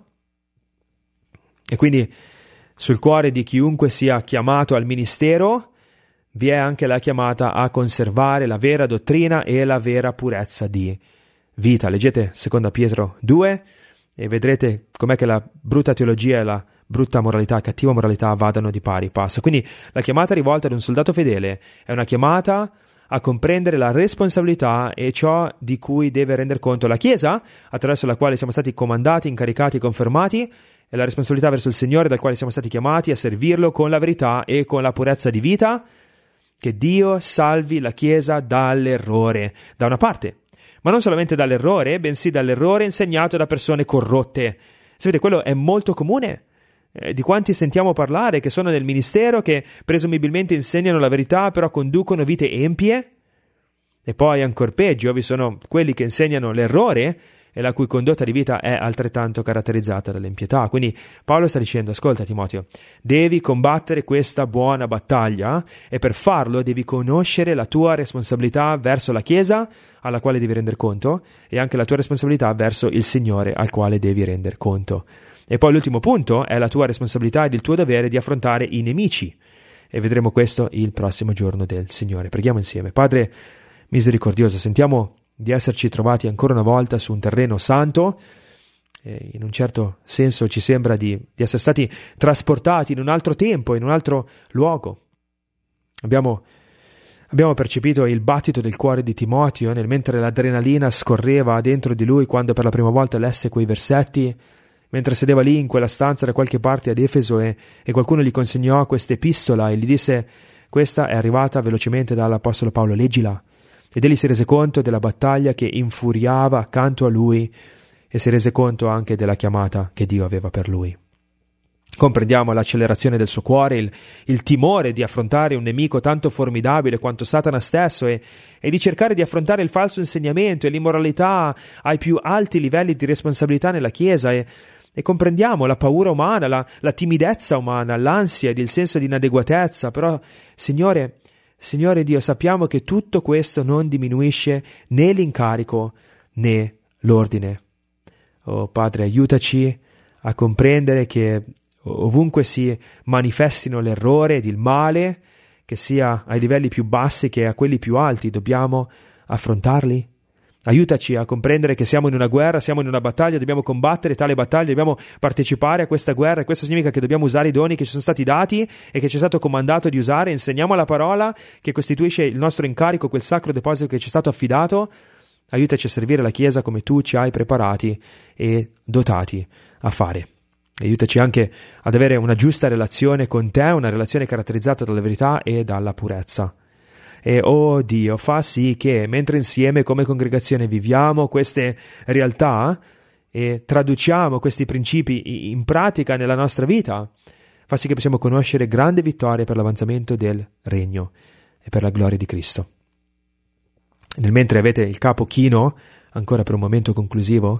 E quindi sul cuore di chiunque sia chiamato al ministero vi è anche la chiamata a conservare la vera dottrina e la vera purezza di vita. Leggete 2 Pietro 2 e vedrete com'è che la brutta teologia e la brutta moralità, cattiva moralità vadano di pari passo. Quindi la chiamata rivolta ad un soldato fedele è una chiamata a comprendere la responsabilità e ciò di cui deve render conto la Chiesa, attraverso la quale siamo stati comandati, incaricati e confermati, e la responsabilità verso il Signore, dal quale siamo stati chiamati a servirlo con la verità e con la purezza di vita. Che Dio salvi la Chiesa dall'errore, da una parte, ma non solamente dall'errore, bensì dall'errore insegnato da persone corrotte. Sapete, quello è molto comune. Di quanti sentiamo parlare che sono nel ministero, che presumibilmente insegnano la verità, però conducono vite empie? E poi, ancor peggio, vi sono quelli che insegnano l'errore e la cui condotta di vita è altrettanto caratterizzata dall'impietà. Quindi Paolo sta dicendo: ascolta Timoteo, devi combattere questa buona battaglia e per farlo devi conoscere la tua responsabilità verso la Chiesa alla quale devi rendere conto e anche la tua responsabilità verso il Signore al quale devi rendere conto. E poi l'ultimo punto è la tua responsabilità ed il tuo dovere di affrontare i nemici. E vedremo questo il prossimo giorno del Signore. Preghiamo insieme. Padre misericordioso, sentiamo di esserci trovati ancora una volta su un terreno santo, e in un certo senso ci sembra di essere stati trasportati in un altro tempo, in un altro luogo. Abbiamo percepito il battito del cuore di Timoteo mentre l'adrenalina scorreva dentro di lui quando per la prima volta lesse quei versetti, mentre sedeva lì in quella stanza da qualche parte ad Efeso e qualcuno gli consegnò questa epistola e gli disse: questa è arrivata velocemente dall'apostolo Paolo, leggila. Ed egli si rese conto della battaglia che infuriava accanto a lui e si rese conto anche della chiamata che Dio aveva per lui. Comprendiamo l'accelerazione del suo cuore, il timore di affrontare un nemico tanto formidabile quanto Satana stesso e di cercare di affrontare il falso insegnamento e l'immoralità ai più alti livelli di responsabilità nella Chiesa e comprendiamo la paura umana, la timidezza umana, l'ansia ed il senso di inadeguatezza, però Signore Dio, sappiamo che tutto questo non diminuisce né l'incarico né l'ordine. Oh Padre, aiutaci a comprendere che ovunque si manifestino l'errore ed il male, che sia ai livelli più bassi che a quelli più alti, dobbiamo affrontarli. Aiutaci a comprendere che siamo in una guerra, siamo in una battaglia, dobbiamo combattere tale battaglia, dobbiamo partecipare a questa guerra e questo significa che dobbiamo usare i doni che ci sono stati dati e che ci è stato comandato di usare. Insegniamo la parola che costituisce il nostro incarico, quel sacro deposito che ci è stato affidato. Aiutaci a servire la Chiesa come tu ci hai preparati e dotati a fare. Aiutaci anche ad avere una giusta relazione con te, una relazione caratterizzata dalla verità e dalla purezza. E oh Dio, fa sì che mentre insieme come congregazione viviamo queste realtà e traduciamo questi principi in pratica nella nostra vita, fa sì che possiamo conoscere grande vittoria per l'avanzamento del regno e per la gloria di Cristo. Nel mentre avete il capo chino, ancora per un momento conclusivo,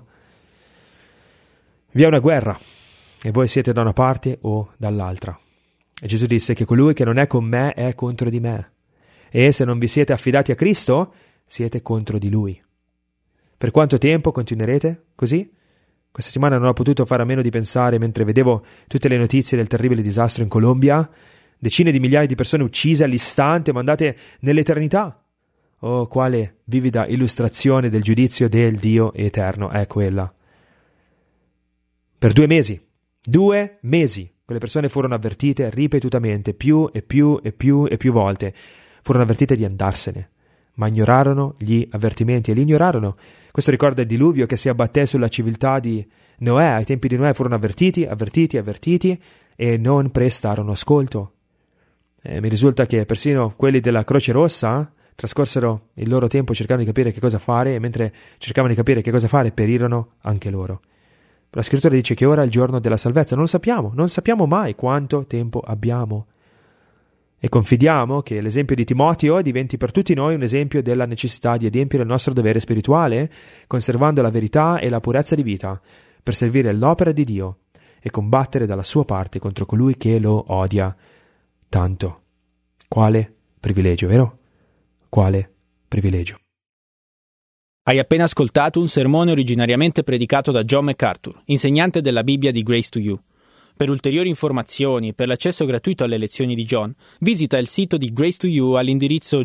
vi è una guerra e voi siete da una parte o dall'altra. E Gesù disse che colui che non è con me è contro di me. E se non vi siete affidati a Cristo, siete contro di Lui. Per quanto tempo continuerete così? Questa settimana non ho potuto fare a meno di pensare, mentre vedevo tutte le notizie del terribile disastro in Colombia, decine di migliaia di persone uccise all'istante, mandate nell'eternità. Oh, quale vivida illustrazione del giudizio del Dio eterno è quella. Per 2 mesi, quelle persone furono avvertite ripetutamente, più e più volte. Furono avvertite di andarsene, ma ignorarono gli avvertimenti e li ignorarono. Questo ricorda il diluvio che si abbatté sulla civiltà di Noè. Ai tempi di Noè furono avvertiti e non prestarono ascolto. Mi risulta che persino quelli della Croce Rossa trascorsero il loro tempo cercando di capire che cosa fare e mentre cercavano di capire che cosa fare perirono anche loro. La scrittura dice che ora è il giorno della salvezza. Non sappiamo mai quanto tempo abbiamo. E confidiamo che l'esempio di Timoteo diventi per tutti noi un esempio della necessità di adempiere il nostro dovere spirituale, conservando la verità e la purezza di vita, per servire l'opera di Dio e combattere dalla sua parte contro colui che lo odia tanto. Quale privilegio, vero? Quale privilegio. Hai appena ascoltato un sermone originariamente predicato da John MacArthur, insegnante della Bibbia di Grace to You. Per ulteriori informazioni e per l'accesso gratuito alle lezioni di John, visita il sito di Grace to You all'indirizzo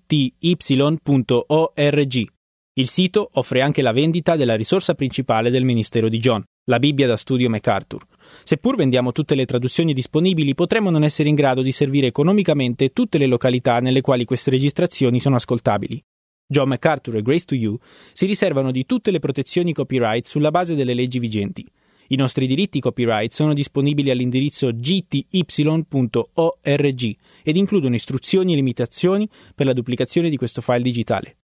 gty.org. Il sito offre anche la vendita della risorsa principale del ministero di John, la Bibbia da studio MacArthur. Seppur vendiamo tutte le traduzioni disponibili, potremmo non essere in grado di servire economicamente tutte le località nelle quali queste registrazioni sono ascoltabili. John MacArthur e Grace to You si riservano di tutte le protezioni copyright sulla base delle leggi vigenti. I nostri diritti copyright sono disponibili all'indirizzo gty.org ed includono istruzioni e limitazioni per la duplicazione di questo file digitale.